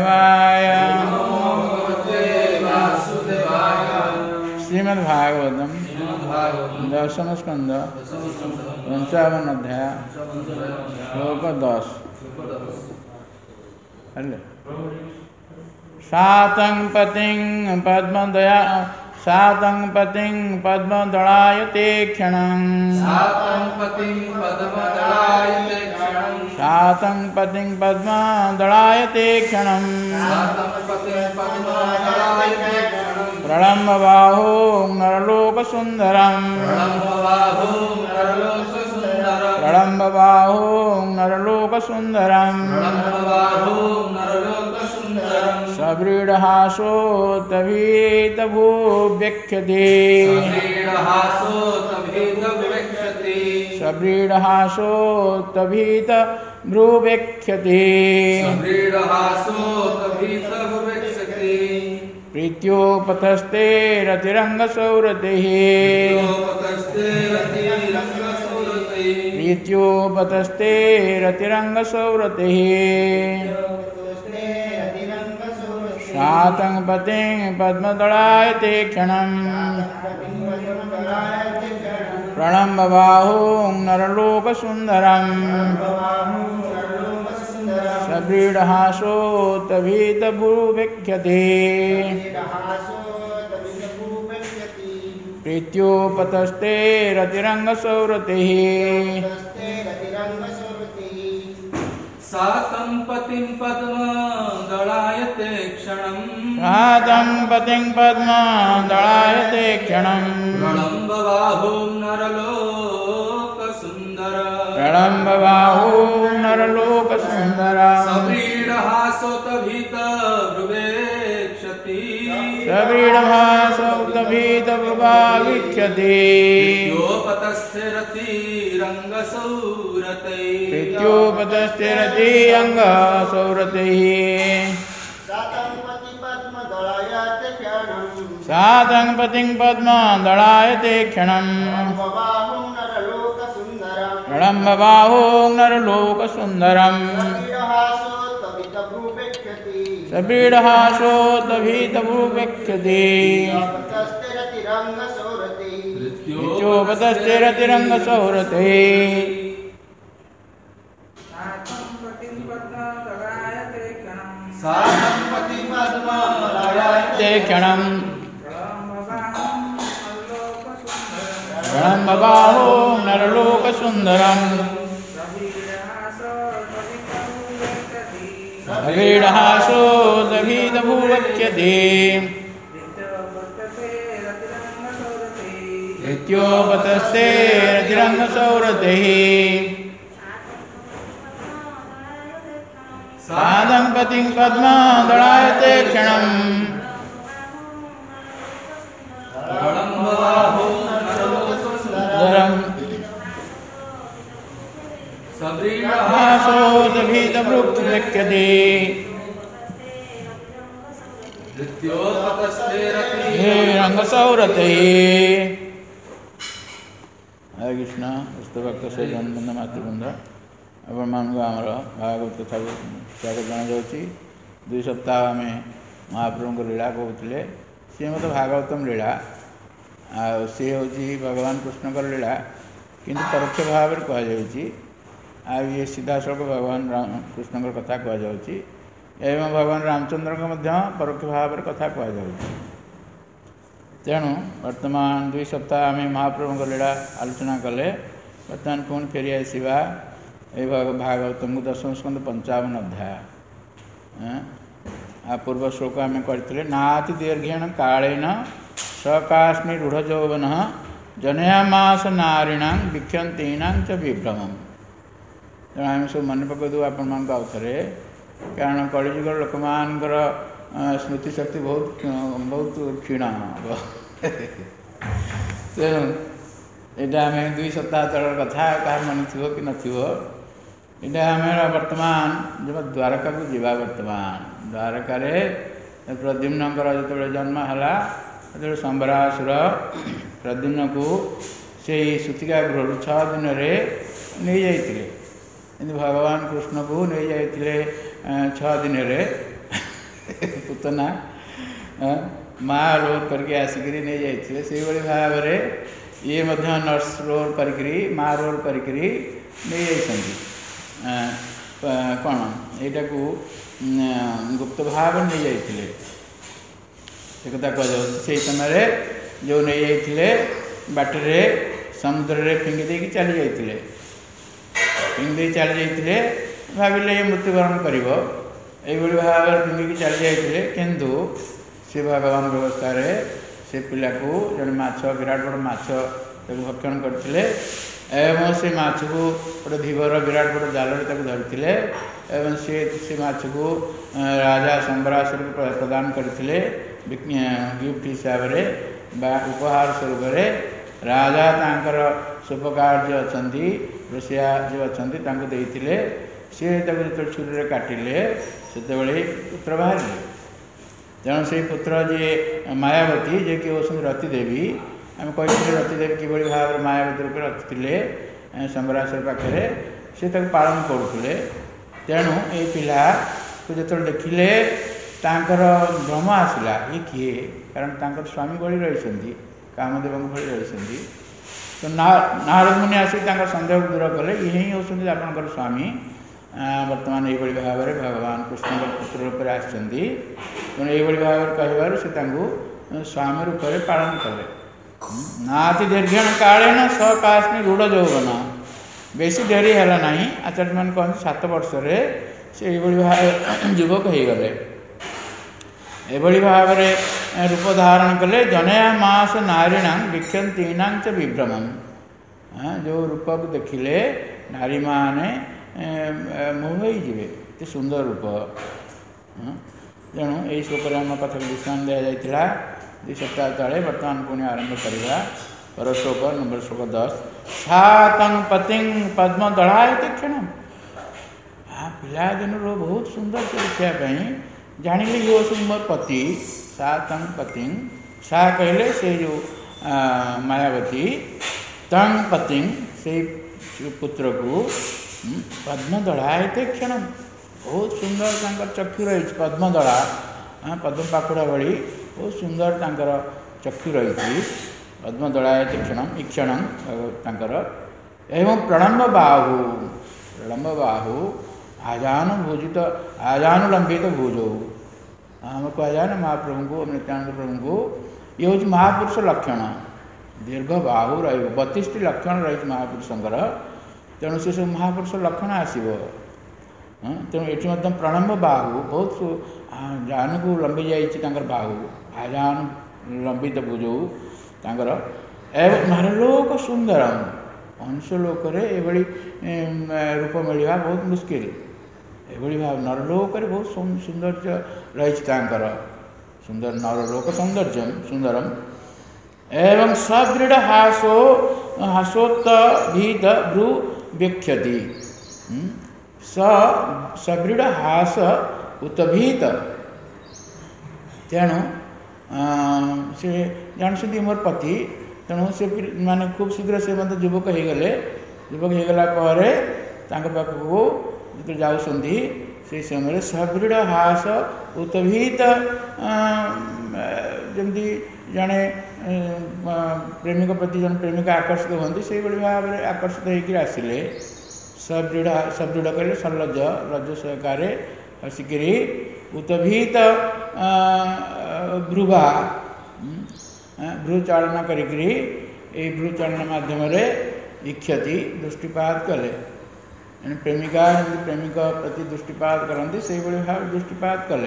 वासुदेवाय श्रीमद्भागवतम दशम स्कंद 55 अध्याय श्लोक 10 सातं पतिं पद्मदलायते क्षणं सातं पतिं पद्मदलायते क्षणं प्रलम्ब बाहो नरलोकसुन्दरं प्रलम्ब बाहो नरलोकसुन्दरं सव्रीडहासोऽतभीतभूव्यक्ष्यते सव्रीडहासोऽतभीतभ्रूव्यक्ष्यते प्रीत्योपतस्ते रतिरङ्गसौरतिः प्रीत्योपतस्ते रतिरङ्गसौरतिः सातं पतिं पद्मदलायते क्षणं प्रणम्य बाहो नरलोकसुन्दरं सव्रीडहासोऽतभीतभूव्यक्ष्यते प्रीत्योपतस्ते रतिरङ्गसौरतिः सातं पतिं पद्मदलायते क्षणं सातं पतिं पद्मदलायते क्षणं प्रलम्ब बाहो नरलोकसुन्दरं प्रलम्ब बाहो नरलोकसुन्दरं सव्रीडहासोऽतभीतभ्रूवेक्षति सव्रीडहासोऽतभीतभ्रूवेक्षति प्रीत्योपतस्ते रतिरङ्गसौरतिः प्रीत्योपतस्ते रतिरङ्गसौरतिः सातं पतिं पद्मदलायते क्षणं प्रलम्ब बाहो नरलोकसुन्दरं सव्रीडहासोऽतभीतभूव्यक्ष्यति प्रीत्योपतस्ते रतिरङ्गसौरतिः सातं पतिं पद्मदलायते क्षणं प्रलम्ब बाहो नरलोकसुन्दरं सव्रीडहासोऽतभीतभूव्यक्ष्यति प्रीत्योपतस्ते रतिरङ्गसौरतिः सातं पतिं पद्मदलायते क्षणं प्रलम्ब बाहो नरलोकसुन्दरं सव्रीडहासोऽतभीतभूव्यक्ष्यति प्रीत्योपतस्ते रतिरङ्गसौरतिः। हरे कृष्ण भक्त से जन्मबंध मातृबंध ଆପଣମାନଙ୍କୁ ଆମର ଭାଗବତ କଥାକୁ ସ୍ୱାଗତ ଜଣାଯାଉଛି। 2 ସପ୍ତାହ ଆମେ ମହାପ୍ରଭୁଙ୍କ ଲୀଳା କହୁଥିଲେ। ସିଏ ମଧ୍ୟ ଭାଗବତମ ଲୀଳା, ଆଉ ସିଏ ହେଉଛି ଭଗବାନ କୃଷ୍ଣଙ୍କର ଲୀଳା, କିନ୍ତୁ ପରୋକ୍ଷ ଭାବରେ କୁହାଯାଉଛି। ଆଉ ଇଏ ସିଧାସଳଖ ଭଗବାନ କୃଷ୍ଣଙ୍କର କଥା କୁହାଯାଉଛି ଏବଂ ଭଗବାନ ରାମଚନ୍ଦ୍ରଙ୍କ ମଧ୍ୟ ପରୋକ୍ଷ ଭାବରେ କଥା କୁହାଯାଉଛି। ତେଣୁ ବର୍ତ୍ତମାନ 2 ସପ୍ତାହ ଆମେ ମହାପ୍ରଭୁଙ୍କ ଲୀଳା ଆଲୋଚନା କଲେ। ବର୍ତ୍ତମାନ ପୁଣି ଫେରି ଆସିବା এই ଭାଗବତଙ୍କୁ ଦଶମ ସ୍କନ୍ଧ 55 ଅଧ୍ୟାୟ। ପୂର୍ବ ଶ୍ଲୋକ ଆମେ କରିଥିଲେ ନାତି ଦୀର୍ଘେଣ କାଳେନ ସକାଶ୍ମୀ ରୂଢ଼ ଯୌବନ ଜନୟାମାସ ନାରୀଣାଂ ବିକ୍ଷନ୍ତୀଣାଂ ଚ ବିଭ୍ରମଂ। ତେଣୁ ଆମେ ସବୁ ମନେ ପକାଇଦେବୁ ଆପଣମାନଙ୍କୁ ଆଉଥରେ, କାରଣ କଳିଯୁଗର ଲୋକମାନଙ୍କର ସ୍ମୃତିଶକ୍ତି ବହୁତ କ୍ଷୀଣ ହେବ। ତେଣୁ ଏଇଟା ଆମେ 2 ସପ୍ତାହ ତଳର କଥା, କାହାର ମନେ ଥିବ କି ନଥିବ। ଏଇଟା ଆମେ ବର୍ତ୍ତମାନ ଯେଉଁ ଦ୍ୱାରକାକୁ ଯିବା। ବର୍ତ୍ତମାନ ଦ୍ୱାରକାରେ ପ୍ରଦ୍ୟୁମ୍ନଙ୍କର ଯେତେବେଳେ ଜନ୍ମ ହେଲା, ସେତେବେଳେ ସମ୍ବରାସୁର ପ୍ରଦ୍ୟୁମ୍ନକୁ ସେଇ ସୂତିକା ଗୃହରୁ 6 ଦିନରେ ନେଇଯାଇଥିଲେ। କିନ୍ତୁ ଭଗବାନ କୃଷ୍ଣକୁ ନେଇଯାଇଥିଲେ 6 ଦିନରେ, ପୁତନା ମାଆ ରୋଲ କରିକି ଆସିକିରି ନେଇଯାଇଥିଲେ। ସେଇଭଳି ଭାବରେ ଇଏ ମଧ୍ୟ ନର୍ସ ରୋଲ କରିକିରି ମାଆ ରୋଲ କରିକିରି ନେଇଯାଇଛନ୍ତି। କ'ଣ ଏଇଟାକୁ ଗୁପ୍ତ ଭାବରେ ନେଇଯାଇଥିଲେ ସେ କଥା କୁହାଯାଉଛି। ସେଇ ସମୟରେ ଯେଉଁ ନେଇଯାଇଥିଲେ ବାଟରେ ସମୁଦ୍ରରେ ଫିଙ୍ଗି ଦେଇକି ଚାଲି ଯାଇଥିଲେ। ଫିଙ୍ଗି ଦେଇ ଚାଲି ଯାଇଥିଲେ, ଭାବିଲେ ଏ ମୃତ୍ୟୁବରଣ କରିବ, ଏଇଭଳି ଭାବରେ ଫିଙ୍ଗିକି ଚାଲି ଯାଇଥିଲେ। କିନ୍ତୁ ସେ ଭଗବାନ ବ୍ୟବସ୍ଥାରେ ସେ ପିଲାକୁ ଜଣେ ମାଛ, ବିରାଟ ବଡ଼ ମାଛ ତାକୁ ଭକ୍ଷଣ କରିଥିଲେ ଏବଂ ସେ ମାଛକୁ ଗୋଟେ ଧୀବର ବିରାଟ ବଡ଼ ଜାଲରେ ତାକୁ ଧରିଥିଲେ ଏବଂ ସେ ମାଛକୁ ରାଜା ସମ୍ବରାସୁରକୁ ପ୍ରଦାନ କରିଥିଲେ ଗିଫ୍ଟ ହିସାବରେ ବା ଉପହାର ସ୍ୱରୂପରେ। ରାଜା ତାଙ୍କର ସୁପକାର ଯିଏ ଅଛନ୍ତି, ରୋଷିଆ ଯିଏ ଅଛନ୍ତି, ତାଙ୍କୁ ଦେଇଥିଲେ। ସିଏ ତାକୁ ଯେତେବେଳେ ଛୁରୀରେ କାଟିଲେ ସେତେବେଳେ ପୁତ୍ର ବାହାରିଲେ। ତେଣୁ ସେଇ ପୁତ୍ର ଯିଏ ମାୟାବତୀ, ଯିଏକି ହେଉଛନ୍ତି ରତି ଦେବୀ, ଆମେ କହିଥିଲେ ରତି ଦେବୀ କିଭଳି ଭାବରେ ମାୟାବତୀ ରୂପେ ରଖିଥିଲେ ସମ୍ବରାସୁର ପାଖରେ, ସେ ତାକୁ ପାଳନ କରୁଥିଲେ। ତେଣୁ ଏଇ ପିଲାକୁ ଯେତେବେଳେ ଦେଖିଲେ ତାଙ୍କର ଭ୍ରମ ଆସିଲା, ଇଏ କିଏ? କାରଣ ତାଙ୍କର ସ୍ୱାମୀ ଭଳି ରହିଛନ୍ତି, କାମଦେବଙ୍କ ଭଳି ରହିଛନ୍ତି। ତ ନାରଦ ମୁନି ଆସିକି ତାଙ୍କର ସନ୍ଦେହକୁ ଦୂର କଲେ, ଇଏ ହିଁ ହେଉଛନ୍ତି ଆପଣଙ୍କର ସ୍ୱାମୀ, ବର୍ତ୍ତମାନ ଏଇଭଳି ଭାବରେ ଭଗବାନ କୃଷ୍ଣଙ୍କ ପୁତ୍ର ରୂପରେ ଆସିଛନ୍ତି। ତେଣୁ ଏଇଭଳି ଭାବରେ କହିବାରୁ ସେ ତାଙ୍କୁ ସ୍ୱାମୀ ରୂପରେ ପାଳନ କଲେ। ନାତି ଦୀର୍ଘଣ କାଳେନ ସ କାସ୍ମି ରୂଢ଼ ଯୌବନ। ବେଶୀ ଡେରି ହେଲା ନାହିଁ, ଆଚାର୍ଯ୍ୟମାନେ କହନ୍ତି 7 ବର୍ଷରେ ସେ ଏଇଭଳି ଭାବରେ ଯୁବକ ହେଇଗଲେ। ଏଭଳି ଭାବରେ ରୂପ ଧାରଣ କଲେ। ଜନୟା ମାସ ନାରୀଣାଂ ବିକ୍ଷନ୍ତୀନାଂ ଚ ବିଭ୍ରମମ୍। ଯେଉଁ ରୂପକୁ ଦେଖିଲେ ନାରୀମାନେ ମୋହ ହେଇଯିବେ, ଏତେ ସୁନ୍ଦର ରୂପ। ତେଣୁ ଏହି ଶ୍ଲୋକରେ ଆମ କଥାକୁ ବିଶ୍ରାମ ଦିଆଯାଇଥିଲା 2 ସପ୍ତାହ ତଳେ। ବର୍ତ୍ତମାନ ପୁଣି ଆରମ୍ଭ କରିବା ପର ଶ୍ଲୋକ ନମ୍ବର ଶ୍ଲୋକ 10। ସା ତଂ ପତିଂ ପଦ୍ମ ଦଳାୟତେ କ୍ଷଣମ୍। ପିଲାଦିନରୁ ବହୁତ ସୁନ୍ଦର ସେ ଦେଖିବା ପାଇଁ ଜାଣିଲେ ଇଏ ହେଉଛନ୍ତି ମୋର ପତି। ସା ତଂ ପତିଂ, ସା କହିଲେ ସେଇ ଯେଉଁ ମାୟାବତୀ, ତଂ ପତିଂ ସେଇ ପୁତ୍ରକୁ, ପଦ୍ମଦଳାୟତେ କ୍ଷଣମ୍, ବହୁତ ସୁନ୍ଦର ତାଙ୍କର ଚକ୍ଷୁ ରହିଛି, ପଦ୍ମଦଳା, ପଦ୍ମ ପାଖୁଡ଼ା ଭଳି ବହୁତ ସୁନ୍ଦର ତାଙ୍କର ଚକ୍ଷୁ ରହିଛି। ପଦ୍ମଦଳାୟତେ କ୍ଷଣମ୍, ଇକ୍ଷଣମ୍ ତାଙ୍କର। ଏବଂ ପ୍ରଳମ୍ବ ବାହୁ, ପ୍ରଳମ୍ବ ବାହୁ, ଆଜାନୁଲମ୍ବିତ ଭୁଜଉ। ଆମେ କୁହାଯାଏ ନା ମହାପ୍ରଭୁଙ୍କୁ, ନିତ୍ୟାନନ୍ଦ ପ୍ରଭୁଙ୍କୁ, ଇଏ ହେଉଛି ମହାପୁରୁଷ ଲକ୍ଷଣ। ଦୀର୍ଘ ବାହୁ ରହିବ, 32ଟି ଲକ୍ଷଣ ରହିଛି ମହାପୁରୁଷଙ୍କର। ତେଣୁ ସେ ସବୁ ମହାପୁରୁଷ ଲକ୍ଷଣ ଆସିବ। ତେଣୁ ଏଠି ମଧ୍ୟ ପ୍ରଣମ୍ବ ବାହୁ, ବହୁତ ଜାନୁକୁ ଲମ୍ବି ଯାଇଛି ତାଙ୍କର ବାହୁ, ଆଜାନୁ ଲମ୍ବିତ ଭୁଜଉ ତାଙ୍କର। ଏବଂ ନରଲୋକ ସୁନ୍ଦରମ୍, ମନୁଷ୍ୟ ଲୋକରେ ଏଭଳି ରୂପ ମିଳିବା ବହୁତ ମୁସ୍କିଲ। ଏଭଳି ଭାବ ନରଲୋକରେ ବହୁତ ସୌନ୍ଦର୍ଯ୍ୟ ରହିଛି ତାଙ୍କର, ସୁନ୍ଦର ନରଲୋକ ସୌନ୍ଦର୍ଯ୍ୟ ସୁନ୍ଦରମ୍। ଏବଂ ସଦୃଢ଼ ହାସୋତ୍ତଭୀତ ଭ୍ରୁ ବ୍ୟକ୍ଷତି। ସଦୃଢ଼ ହାସ ଉତ୍ତଭୀତ। ତେଣୁ ସେ ଜାଣିଛନ୍ତି ମୋର ପତି। ତେଣୁ ସେ ମାନେ ଖୁବ୍ ଶୀଘ୍ର ସେ ମଧ୍ୟ ଯୁବକ ହେଇଗଲେ। ଯୁବକ ହେଇଗଲା ପରେ ତାଙ୍କ ପାଖକୁ ଯେତେବେଳେ ଯାଉଛନ୍ତି ସେହି ସମୟରେ ସଦୃଢ଼ ହାସ ଉତ୍ତଭୀତ, ଯେମିତି ଜଣେ ପ୍ରେମିକ ପ୍ରତି ଜଣେ ପ୍ରେମିକା ଆକର୍ଷିତ ହୁଅନ୍ତି, ସେଇଭଳି ଭାବରେ ଆକର୍ଷିତ ହେଇକରି ଆସିଲେ। ସଦୃଢ଼ କହିଲେ ସଲ୍ଲଜ, ଲଜ୍ଜ ସହକାରେ ହସିକିରି, ଉତ୍ତଭୀତ ଭ୍ରୁବା, ଭ୍ରୁ ଚାଳନା କରିକିରି, ଏଇ ଭ୍ରୁ ଚାଳନା ମାଧ୍ୟମରେ ଇକ୍ଷତି, ଦୃଷ୍ଟିପାତ କଲେ। ପ୍ରେମିକା ଯେମିତି ପ୍ରେମିକ ପ୍ରତି ଦୃଷ୍ଟିପାତ କରନ୍ତି ସେଇଭଳି ଭାବରେ ଦୃଷ୍ଟିପାତ କଲେ।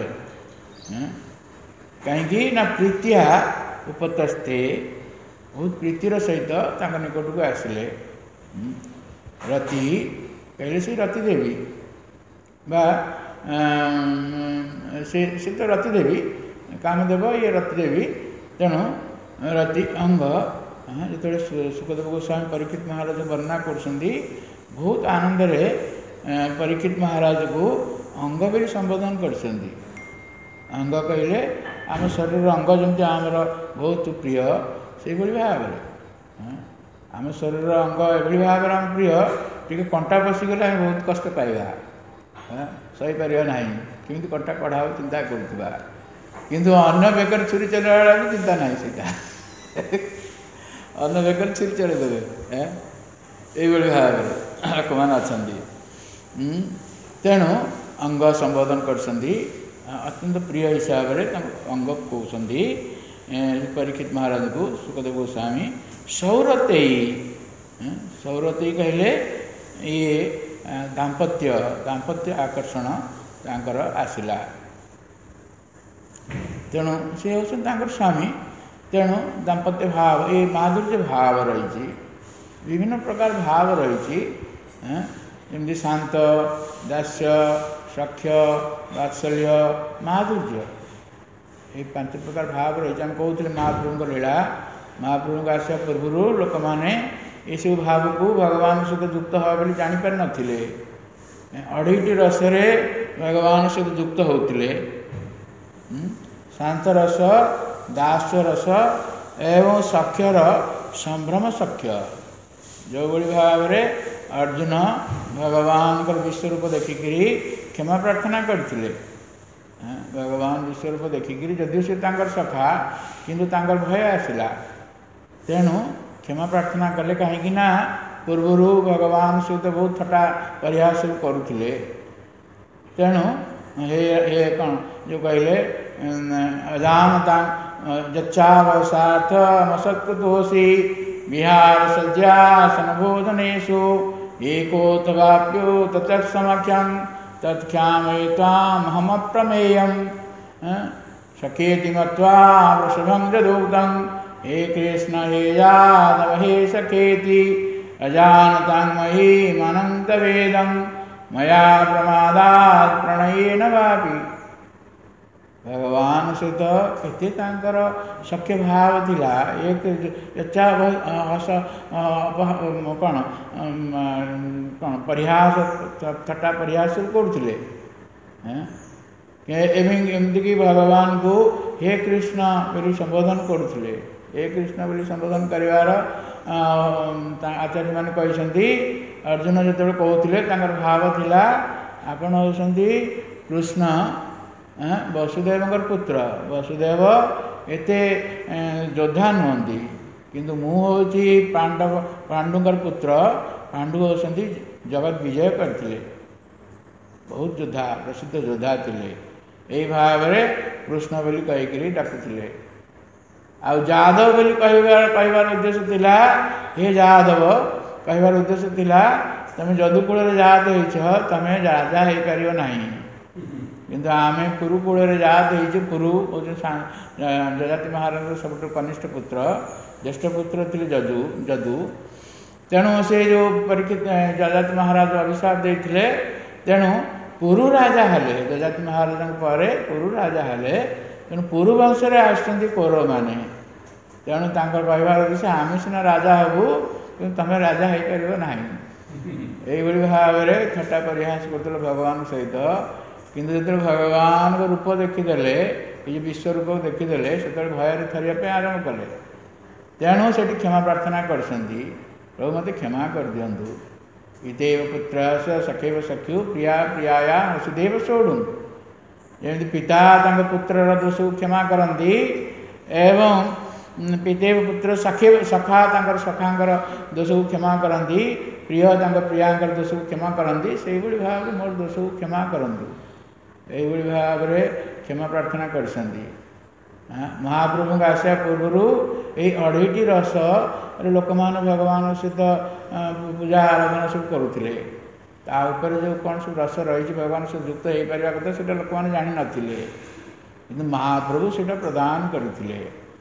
କାହିଁକି ନା ପ୍ରୀତ୍ୟା ଉପତସ୍ତେ, ବହୁତ ପ୍ରୀତିର ସହିତ ତାଙ୍କ ନିକଟକୁ ଆସିଲେ। ରତି କହିଲେ ସେ ରତି ଦେବୀ ବା ସେ ତ ରତି ଦେବୀ, କାମଦେବ ଇଏ ରତି ଦେବୀ। ତେଣୁ ରତି ଅଙ୍ଗ, ଯେତେବେଳେ ସୁଖଦେବ ଗୋସ୍ୱାମୀ ପରୀକ୍ଷିତ ମହାରାଜ ବର୍ଣ୍ଣନା କରୁଛନ୍ତି, ବହୁତ ଆନନ୍ଦରେ ପରୀକ୍ଷିତ ମହାରାଜକୁ ଅଙ୍ଗ ବୋଲି ସମ୍ବୋଧନ କରିଛନ୍ତି। ଅଙ୍ଗ କହିଲେ ଆମ ଶରୀରର ଅଙ୍ଗ ଯେମିତି ଆମର ବହୁତ ପ୍ରିୟ, ସେଇଭଳି ଭାବରେ ଆମ ଶରୀରର ଅଙ୍ଗ ଏଭଳି ଭାବରେ ଆମ ପ୍ରିୟ, ଟିକେ କଣ୍ଟା ପଶିଗଲେ ଆମେ ବହୁତ କଷ୍ଟ ପାଇବା, ସହିପାରିବା ନାହିଁ। କେମିତି କଟା କଢ଼ା ହେବ ଚିନ୍ତା କରୁଥିବା, କିନ୍ତୁ ଅନ୍ୟ ବେକରେ ଛୁରୀ ଚଲେଇବା ବେଳକୁ ଚିନ୍ତା ନାହିଁ ସେଇଟା ଅନ୍ୟ ବେକରେ ଛୁରୀ ଚଲେଇ ଦେବେ। ଏଇଭଳି ଭାବରେ ଲୋକମାନେ ଅଛନ୍ତି। ତେଣୁ ଅଙ୍ଗ ସମ୍ବୋଧନ କରିଛନ୍ତି, ଅତ୍ୟନ୍ତ ପ୍ରିୟ ହିସାବରେ ତାଙ୍କୁ ଅଙ୍ଗ କହୁଛନ୍ତି ପରୀକ୍ଷିତ ମହାରାଜଙ୍କୁ ସୁଖଦେବ ଗୋସ୍ୱାମୀ। ସୌରତେଇ, ସୌରତେଇ କହିଲେ ଇଏ ଦାମ୍ପତ୍ୟ ଆକର୍ଷଣ ତାଙ୍କର ଆସିଲା, ତେଣୁ ସେ ହେଉଛନ୍ତି ତାଙ୍କର ସ୍ୱାମୀ। ତେଣୁ ଦାମ୍ପତ୍ୟ ଭାବ, ଏ ମାଧୁର୍ଯ୍ୟ ଭାବ ରହିଛି, ବିଭିନ୍ନ ପ୍ରକାର ଭାବ ରହିଛି, ଯେମିତି ଶାନ୍ତ, ଦାସ୍ୟ, ସଖ୍ୟ, ବାତ୍ସଲ୍ୟ, ମାଧୁର୍ଯ୍ୟ, এই 5 ପ୍ରକାର ଭାବ ରହିଛି। ଆମେ କହୁଥିଲେ ମହାପ୍ରଭୁଙ୍କ ଲୀଳା, ମହାପ୍ରଭୁଙ୍କ ଆସିବା ପୂର୍ବରୁ ଲୋକମାନେ ଏସବୁ ଭାବକୁ ଭଗବାନଙ୍କ ସହିତ ଯୁକ୍ତ ହେବା ବୋଲି ଜାଣିପାରିନଥିଲେ। 2.5ଟି ରସରେ ଭଗବାନଙ୍କ ସହିତ ଯୁକ୍ତ ହେଉଥିଲେ, ଶାନ୍ତ ରସ, ଦାସ୍ୟ ରସ ଏବଂ ସଖ୍ୟର ସମ୍ଭ୍ରମ ସଖ୍ୟ। ଯେଉଁଭଳି ଭାବରେ ଅର୍ଜୁନ ଭଗବାନଙ୍କର ବିଶ୍ୱରୂପ ଦେଖିକିରି କ୍ଷମା ପ୍ରାର୍ଥନା କରିଥିଲେ, ଭଗବାନ ବିଶ୍ୱରୂପ ଦେଖିକିରି ଯଦିଓ ସେ ତାଙ୍କର ସଖା, କିନ୍ତୁ ତାଙ୍କର ଭୟ ଆସିଲା, ତେଣୁ କ୍ଷମା ପ୍ରାର୍ଥନା କଲେ। କାହିଁକି ନା ପୂର୍ବରୁ ଭଗବାନ ସହିତ ବହୁତ ଥଟ୍ଟା ପରିହାସ କରୁଥିଲେ। ତେଣୁ ହେ କ'ଣ ଯେଉଁ କହିଲେ ଅଜାନତା ଯଚ୍ଛାବସାର୍ଥ ମସତ୍କୃତୋଷି ବିହାର ଶଯ୍ୟାସନ ଭୋଜନେଷୁ ଏକୋତବାପ୍ୟೋ ତତ୍ସମକ୍ଷଂ ତତ୍କ୍ଷାମये ତ୍ୱାମହମପ୍ରମେୟଂ ସଖେति ମତ୍वा वृषभं यदूतं हे कृष्ण हे यादव हे सखेति अजानतं महीमनन्तवेदं मया प्रमादात् प्रणयेन वापि। ଭଗବାନ ସହିତ କେତେ ତାଙ୍କର ସଖ୍ୟ ଭାବ ଥିଲା। ଏକ କ'ଣ ପରିହାସ, ଥଟ୍ଟା ପରିହାସ କରୁଥିଲେ। ଏମିତିକି ଭଗବାନଙ୍କୁ ହେ କୃଷ୍ଣ ବୋଲି ସମ୍ବୋଧନ କରୁଥିଲେ। ହେ କୃଷ୍ଣ ବୋଲି ସମ୍ବୋଧନ କରିବାର ଆଚାର୍ଯ୍ୟମାନେ କହିଛନ୍ତି, ଅର୍ଜୁନ ଯେତେବେଳେ କହୁଥିଲେ ତାଙ୍କର ଭାବ ଥିଲା ଆପଣ ହେଉଛନ୍ତି କୃଷ୍ଣ, ବସୁଦେବଙ୍କର ପୁତ୍ର। ବସୁଦେବ ଏତେ ଯୋଦ୍ଧା ନୁହନ୍ତି, କିନ୍ତୁ ମୁଁ ହେଉଛି ପାଣ୍ଡୁଙ୍କର ପୁତ୍ର। ପାଣ୍ଡୁ ହେଉଛନ୍ତି ଜଗତ ବିଜୟ କରିଥିଲେ, ବହୁତ ଯୋଦ୍ଧା, ପ୍ରସିଦ୍ଧ ଯୋଦ୍ଧା ଥିଲେ। ଏହି ଭାବରେ କୃଷ୍ଣ ବୋଲି କହିକିରି ଡାକୁଥିଲେ। ଆଉ ଯାଦବ ବୋଲି କହିବାର ଉଦ୍ଦେଶ୍ୟ ଥିଲା, ହେ ଯାଦବ କହିବାର ଉଦ୍ଦେଶ୍ୟ ଥିଲା ତମେ ଯଦୁକୂଳରେ ଜାତ ହେଇଛ, ତମେ ରାଜା ହେଇପାରିବ ନାହିଁ। କିନ୍ତୁ ଆମେ କୁରୁକୂଳରେ ଜାତ ହେଇଛୁ। କୁରୁ ହେଉଛି ଯଜାତି ମହାରାଜଙ୍କର ସବୁଠୁ କନିଷ୍ଠ ପୁତ୍ର, ଜ୍ୟେଷ୍ଠ ପୁତ୍ର ଥିଲେ ଯଦୁ। ତେଣୁ ସେ ଯେଉଁ ପରୀକ୍ଷିତ ଯଜାତି ମହାରାଜ ଅଭିଶାପ ଦେଇଥିଲେ, ତେଣୁ କୁରୁ ରାଜା ହେଲେ। ଯଜାତି ମହାରାଜଙ୍କ ପରେ କୁରୁ ରାଜା ହେଲେ, ତେଣୁ କୁରୁ ବଂଶରେ ଆସୁଛନ୍ତି କୌରବମାନେ। ତେଣୁ ତାଙ୍କର କହିବାର ଉଦ୍ଦେଶ୍ୟ ଆମେ ସିନା ରାଜା ହେବୁ, କିନ୍ତୁ ତମେ ରାଜା ହେଇପାରିବ ନାହିଁ। ଏଇଭଳି ଭାବରେ ଥଟ୍ଟା ପରିହାସ କରୁଥିଲେ ଭଗବାନଙ୍କ ସହିତ। କିନ୍ତୁ ଯେତେବେଳେ ଭଗବାନଙ୍କ ରୂପ ଦେଖିଦେଲେ, ଏ ଯେଉଁ ବିଶ୍ୱରୂପ ଦେଖିଦେଲେ, ସେତେବେଳେ ଭୟରେ ଥରିବା ପାଇଁ ଆରମ୍ଭ କଲେ। ତେଣୁ ସେଠି କ୍ଷମା ପ୍ରାର୍ଥନା କରିଛନ୍ତି, ପ୍ରଭୁ ମୋତେ କ୍ଷମା କରିଦିଅନ୍ତୁ। ଇତେବ ପୁତ୍ରସ୍ୟ ସଖୈବ ସଖ୍ୟୁ ପ୍ରିୟା ପ୍ରିୟାୟା ବସୁଦେବ ସୋଢ଼ୁଂ। ଯେମିତି ପିତା ତାଙ୍କ ପୁତ୍ରର ଦୋଷକୁ କ୍ଷମା କରନ୍ତି, ଏବଂ ପିତେବ ପୁତ୍ର ସଖା ତାଙ୍କର ସଖାଙ୍କର ଦୋଷକୁ କ୍ଷମା କରନ୍ତି, ପ୍ରିୟ ତାଙ୍କ ପ୍ରିୟାଙ୍କର ଦୋଷକୁ କ୍ଷମା କରନ୍ତି, ସେଇଭଳି ଭାବରେ ମୋର ଦୋଷକୁ କ୍ଷମା କରନ୍ତୁ। ଏଇଭଳି ଭାବରେ କ୍ଷମା ପ୍ରାର୍ଥନା କରିଛନ୍ତି। ମହାପ୍ରଭୁଙ୍କ ଆସିବା ପୂର୍ବରୁ ଏଇ 2.5ଟି ରସରେ ଲୋକମାନେ ଭଗବାନଙ୍କ ସହିତ ପୂଜା ଆରାଧନା ସବୁ କରୁଥିଲେ। ତା ଉପରେ ଯେଉଁ କ'ଣ ସବୁ ରସ ରହିଛି ଭଗବାନଙ୍କ ସହିତ ଯୁକ୍ତ ହେଇପାରିବା କଥା, ସେଇଟା ଲୋକମାନେ ଜାଣିନଥିଲେ, କିନ୍ତୁ ମହାପ୍ରଭୁ ସେଇଟା ପ୍ରଦାନ କରିଥିଲେ।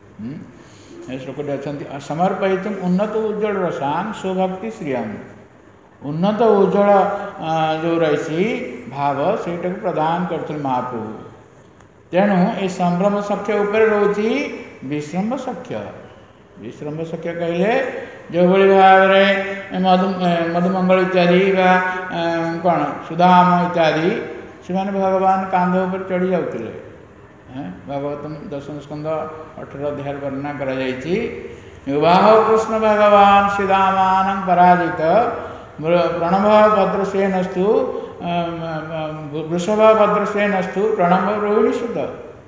ଏ ଶ୍ଲୋକଟି ଅଛନ୍ତି, ସମର୍ପୟିତୁଂ ଉନ୍ନତ ଉଜ୍ଜ୍ୱଳ ରସାନ୍ ସ୍ୱଭକ୍ତି ଶ୍ରିୟମ୍। ଉନ୍ନତ ଉଜ୍ଜ୍ୱଳ ଯେଉଁ ରହିଛି ଭାବ, ସେଇଟାକୁ ପ୍ରଦାନ କରିଥିଲେ ମହାପ୍ରଭୁ। ତେଣୁ ଏ ସମ୍ଭ୍ରମ ସଖ୍ୟ ଉପରେ ରହୁଛି ବିଶ୍ରମ୍ଭ ସଖ୍ୟ। ବିଶ୍ରମ୍ଭ ସଖ୍ୟ କହିଲେ ଯେଉଁଭଳି ଭାବରେ ମଧୁମଙ୍ଗଳ ଇତ୍ୟାଦି ବା କ'ଣ ସୁଦାମ ଇତ୍ୟାଦି, ସେମାନେ ଭଗବାନ କାନ୍ଧ ଉପରେ ଚଢ଼ି ଯାଉଥିଲେ। ଭାଗବତମ୍ 10ମ ସ୍କନ୍ଧ 18 ଅଧ୍ୟାୟରେ ବର୍ଣ୍ଣନା କରାଯାଇଛି, ବିବାହ କୃଷ୍ଣ ଭଗବାନ ଶ୍ରୀରାମାନଂ ପରାଜିତ ପ୍ରଣଭ ଭଦ୍ରସେନସ୍ତୁ वृषभ भद्रसेनस्तु प्रणम्य रोहिणी सुत।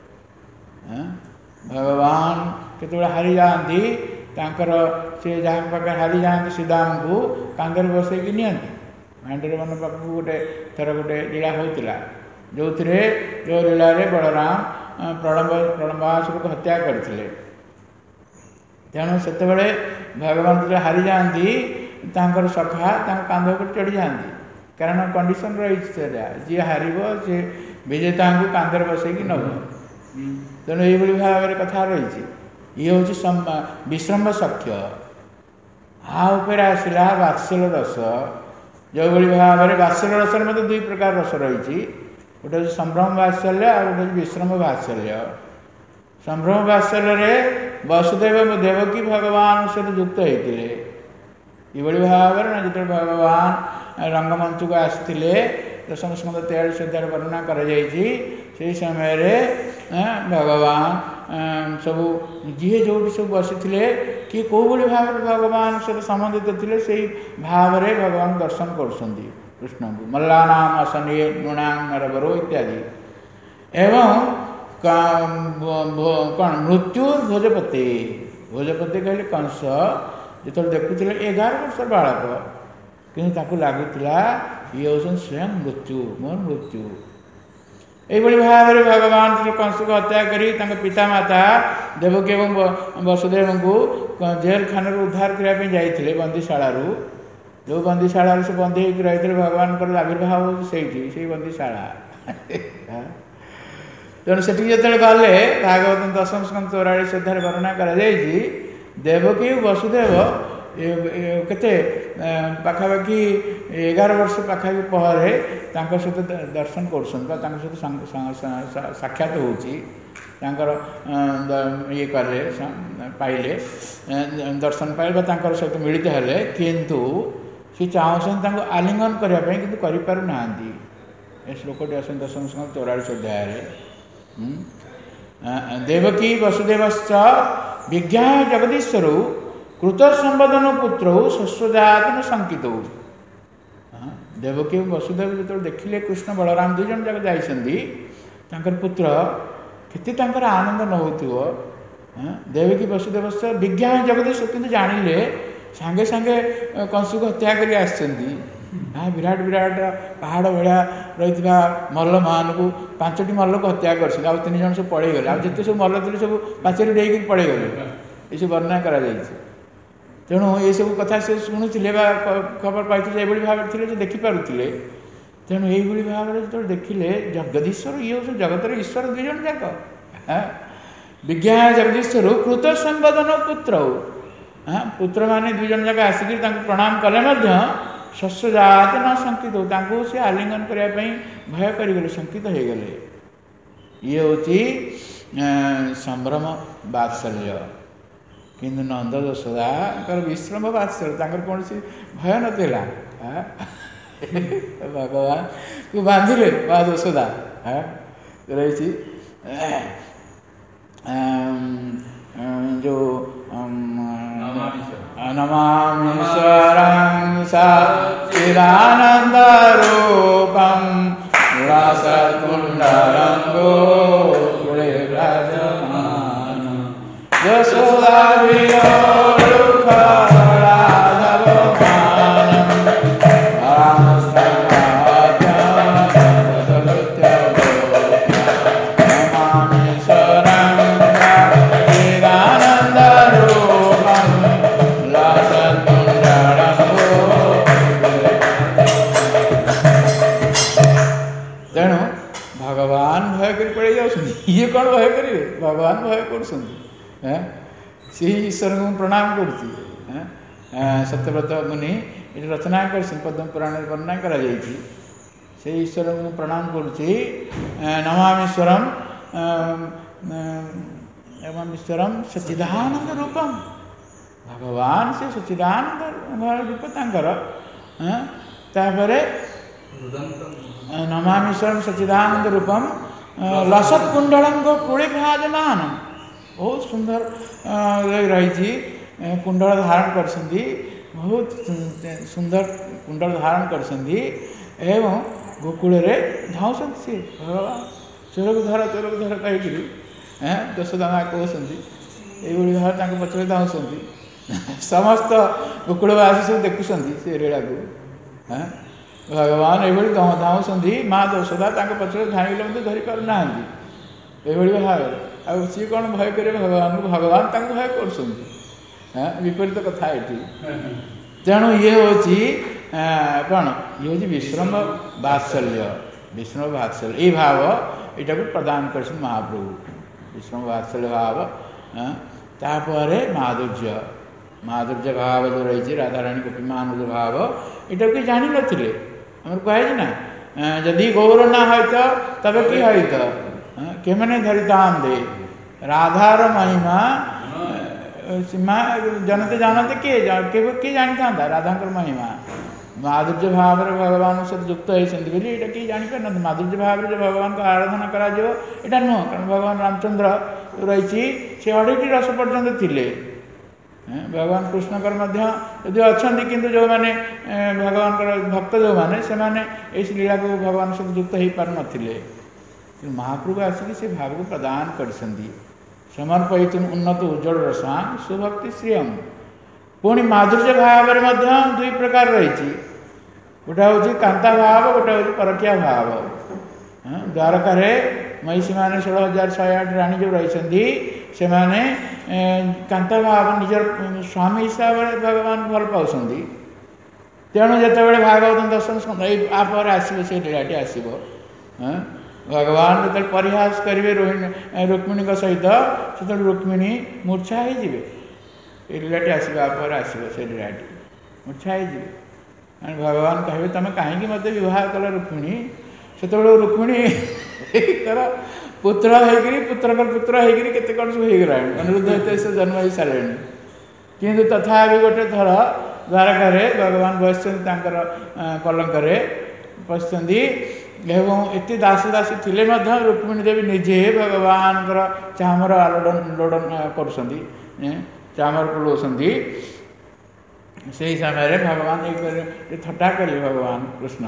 भगवान केतବେଳେ हारी जाती से जहाँ पाखे हारी जाती श्रीदाम को कांधर बसैकी नियंती भांडर मन पाखक गोटे थर गोटे लीला होता जो लीला बलराम प्रणम्बासुर को हत्या करते। तेणु से भगवान जो हारी जाती सखा कांध पर चढ़ी जाती कारण कंडीशन रही जी हार सी विजेता को कांधर बसैकी नब। तेणु ये भाव में कथा रही ये हूँ विश्रम्भ सख्य। आपर आसला वात्सल रस जो भाव में वात्सल रस मत दुई प्रकार रस रही गोटे संभ्रम वात्सल्य और गोटे विश्रम्भ वात्सल्य। संभ्रम वात्सल्य वसुदेव देवकी भगवान सहित युक्त होते ये भाव में जो भगवान रंगमंच को आसते दशम स्कंद 43 अध्याय वर्णना कर समय भगवान सब जी जो सब बसी कि कौ भाव भगवान सहित संबंधित थे से भाव में भगवान दर्शन कृष्ण को मल्लानाम असने नृणांग नरबरो इत्यादि। एवं कौन मृत्यु भोजपति कहले कंस जो देखुले 11 वर्ष बालक कि लगुला ये हूँ स्वयं मृत्यु मोर मृत्यु। यही भाव में भगवान कंस को हत्या करी पिता माता देवकी एवं वसुदेव को जेल खाना उद्धार करने जाते बंदीशाला जो बंदीशाला से बंदी होकर रही भगवान आविर्भाव से बंदीशाला। तेणु से जो गले भागवत दशम स्कंद 44 अध्याय वर्णना कर देवकी वसुदेव केते पाखापाखि 11 वर्ष पाखापाखि पहरे सहित दर्शन कर साक्षात होची ये कले पाइले दर्शन पाइले सहित मिलित हेले किंतु सी चाहते आलिंगन करने कि करें ना। श्लोकटी आस दशम स्कंद 44 अध्याय देवकी वसुदेवश्च विज्ञा जगदीश्वर कृत संबोधन पुत्र शस्वजात संकित। देवकी वसुदेव जो देखिले कृष्ण बलराम दुई जन जाक जाकर पुत्र केते आनंद न हो। देवकी वसुदेव विज्ञा जगदीश किंतु जानिले सांगे सांगे कंस को हत्या कर विराट विराट पहाड़ भाया रही मल्ल मान को 5टी मल्ल को हत्या कर 3 जन सब पड़ेगले आते सब मल्ल थे सब पाचेरी डेक पड़ेगले ये सब वर्णना कर। तेणु ये सब कथा से शुणुले खबर पाई भाव थे देखिपे। तेणु यही भाव में जो देखिले जगदीश्वर ये हूँ जगतर ईश्वर 2 जन जाक विज्ञा जगदीश्वर कृत संबोधन पुत्र पुत्र माने 2 जन जाक आसिक प्रणाम कले शस्वजात न संकित से आलिंगन करने भय करगले संकित हो गले। ये हूँ संभ्रम वात्सल्य। किंतु नंद यशोदा विश्रम वात्सल्य कौन सी भय नाला भगवान को बांधिले माँ यशोदा रही जो नमामीश्वरं सच्चिदानन्दरूपं रसकुण्डलं गोकुलविराजमानं यशोदाभिलोलुखराघवमानं ये कौन भय करेंगे भगवान भय कर ईश्वर को प्रणाम कर सत्यव्रत मुनि ये रचना कर पद्म पुराण वर्णना कर ईश्वर को प्रणाम करुच्ची नमामीश्वरम एवं ईश्वरम सच्चिदानंद रूपम भगवान से सच्चिदानंद रूप तापर नमामीश्वरम सच्चिदानंद रूपम लसत कुंडलम गोकुले विराजमान बहुत सुंदर रही कुंडल धारण कर बहुत सुंदर कुंडल धारण कर ଗୋକୁଳରେ ଧାଉଁଛନ୍ତି ସିଏ ଭଗବାନ ଚୋରକୁ ଧର କହିକିରି ଯଶୋଦା ମା କହୁଛନ୍ତି, ଏଇଭଳି ଭାବରେ ତାଙ୍କ ପଛରେ ଧାଉଁଛନ୍ତି। ସମସ୍ତ ଗୋକୁଳବାସୀ ସବୁ ଦେଖୁଛନ୍ତି ସେ ଲୀଳାକୁ। ଭଗବାନ ଏଇଭଳି ଧାଉଁଛନ୍ତି, ମା ଯଶୋଦା ତାଙ୍କ ପଛରେ ଧାଇଁଲେ ମଧ୍ୟ ଧରିପାରୁନାହାନ୍ତି ଏଇଭଳି ଭାବରେ। ଆଉ ସିଏ କ'ଣ ଭୟ କରିବେ ଭଗବାନଙ୍କୁ? ଭଗବାନ ତାଙ୍କୁ ଭୟ କରୁଛନ୍ତି। ବିପରୀତ କଥା ଏଠି। ତେଣୁ ଇଏ ହେଉଛି କ'ଣ? ଇଏ ହେଉଛି ବିଷ୍ଣୁର ବାତ୍ସଲ୍ୟ। ବିଷ୍ଣୁର ବାତ୍ସଲ୍ୟ ଏଇ ଭାବ ଏଇଟାକୁ ପ୍ରଦାନ କରିଛନ୍ତି ମହାପ୍ରଭୁ। ବିଷ୍ଣୁ ବାତ୍ସଲ୍ୟ ଭାବ। ତାପରେ ମାଧୁର୍ଯ୍ୟ ଭାବ ଯେଉଁ ରହିଛି, ରାଧାରାଣୀ ଗୋପୀ ମାନୁଜ ଭାବ, ଏଇଟାକୁ କେହି ଜାଣିନଥିଲେ। ଆମର କୁହାଯାଇଛି ନା, ଯଦି ଗୌର ନା ହଇତ ତବେ କି ହଇତ, କେମାନେ ଧରିଥାନ୍ତେ ରାଧାର ମହିମା ସୀମା ଜନତେ ଜାଣନ୍ତି କିଏ ଜାଣିଥାନ୍ତା ରାଧାଙ୍କର ମହିମା। ମାଧୁର୍ଯ୍ୟ ଭାବରେ ଭଗବାନଙ୍କ ସହିତ ଯୁକ୍ତ ହେଇଛନ୍ତି ବୋଲି ଏଇଟା କେହି ଜାଣିପାରିନାହାନ୍ତି। ମାଧୁର୍ଯ୍ୟ ଭାବରେ ଯେ ଭଗବାନଙ୍କ ଆରାଧନା କରାଯିବ ଏଇଟା ନୁହଁ, କାରଣ ଭଗବାନ ରାମଚନ୍ଦ୍ର ରହିଛି ସେ 2.5ଟି ରସ ପର୍ଯ୍ୟନ୍ତ ଥିଲେ। ଭଗବାନ କୃଷ୍ଣଙ୍କର ମଧ୍ୟ ଯଦି ଅଛନ୍ତି, କିନ୍ତୁ ଯେଉଁମାନେ ଭଗବାନଙ୍କର ଭକ୍ତ ଯେଉଁମାନେ, ସେମାନେ ଏଇ ଲୀଳାକୁ ଭଗବାନଙ୍କ ସହିତ ଯୁକ୍ତ ହେଇପାରୁନଥିଲେ। କିନ୍ତୁ ମହାପ୍ରଭୁ ଆସିକି ସେ ଭାବକୁ ପ୍ରଦାନ କରିଛନ୍ତି। ସମର୍ପୟିତ ଉନ୍ନତ ଉଜ୍ଜଳ ରସାଂ ସୁଭକ୍ତି ଶ୍ରିୟମ୍। ପୁଣି ମାଧୁର୍ଯ୍ୟ ଭାବରେ ମଧ୍ୟ 2 ପ୍ରକାର ରହିଛି। ଗୋଟେ ହେଉଛି କାନ୍ତା ଭାବ, ଗୋଟେ ହେଉଛି ପରକୀୟା ଭାବ। ଦ୍ୱାରକାରେ ମହିଷୀମାନେ 16,108 ରାଣୀ ଯେଉଁ ରହିଛନ୍ତି, ସେମାନେ କାନ୍ତା ଭାବ ନିଜର ସ୍ୱାମୀ ହିସାବରେ ଭଗବାନ ଭଲ ପାଉଛନ୍ତି। ତେଣୁ ଯେତେବେଳେ ଭାଗବତ ଦର୍ଶନ ପରେ ଆସିବ ସେ ଲୀଳାଟି ଆସିବ। ଭଗବାନ ଯେତେବେଳେ ପରିହାସ କରିବେ ରୁକ୍ମିଣୀଙ୍କ ସହିତ, ସେତେବେଳେ ରୁକ୍ମିଣୀ ମୂର୍ଚ୍ଛା ହେଇଯିବେ। ଏ ଲୀଳାଟି ଆସିବା ପରେ ଆସିବ ସେ ଲୀଳାଟି, ମୂର୍ଚ୍ଛା ହେଇଯିବେ। ଭଗବାନ କହିବେ ତମେ କାହିଁକି ମୋତେ ବିବାହ କଲ ରୁକ୍ମିଣୀ? ସେତେବେଳେ ରୁକ୍ମିଣୀ ପୁତ୍ର ହେଇକିରି ପୁତ୍ର ହେଇକିରି କେତେ କ'ଣ ସବୁ ହେଇଗଲାଣି, ଅନିରୁଦ୍ଧ ସେ ଜନ୍ମ ହେଇସାରିଲେଣି। କିନ୍ତୁ ତଥାପି ଗୋଟେ ଥର ଦ୍ୱାରକାରେ ଭଗବାନ ବସିଛନ୍ତି, ତାଙ୍କର ପଲଙ୍କରେ ବସିଛନ୍ତି, ଏବଂ ଏତେ ଦାସୀ ଥିଲେ ମଧ୍ୟ ରୁକ୍ମିଣୀ ଦେବୀ ନିଜେ ଭଗବାନଙ୍କର ଚାମର ଲୋଡ଼ନ କରୁଛନ୍ତି, ଚାମର ବୁଲଉଛନ୍ତି। ସେହି ସମୟରେ ଭଗବାନ ଥଟ୍ଟା କଲେ ଭଗବାନ କୃଷ୍ଣ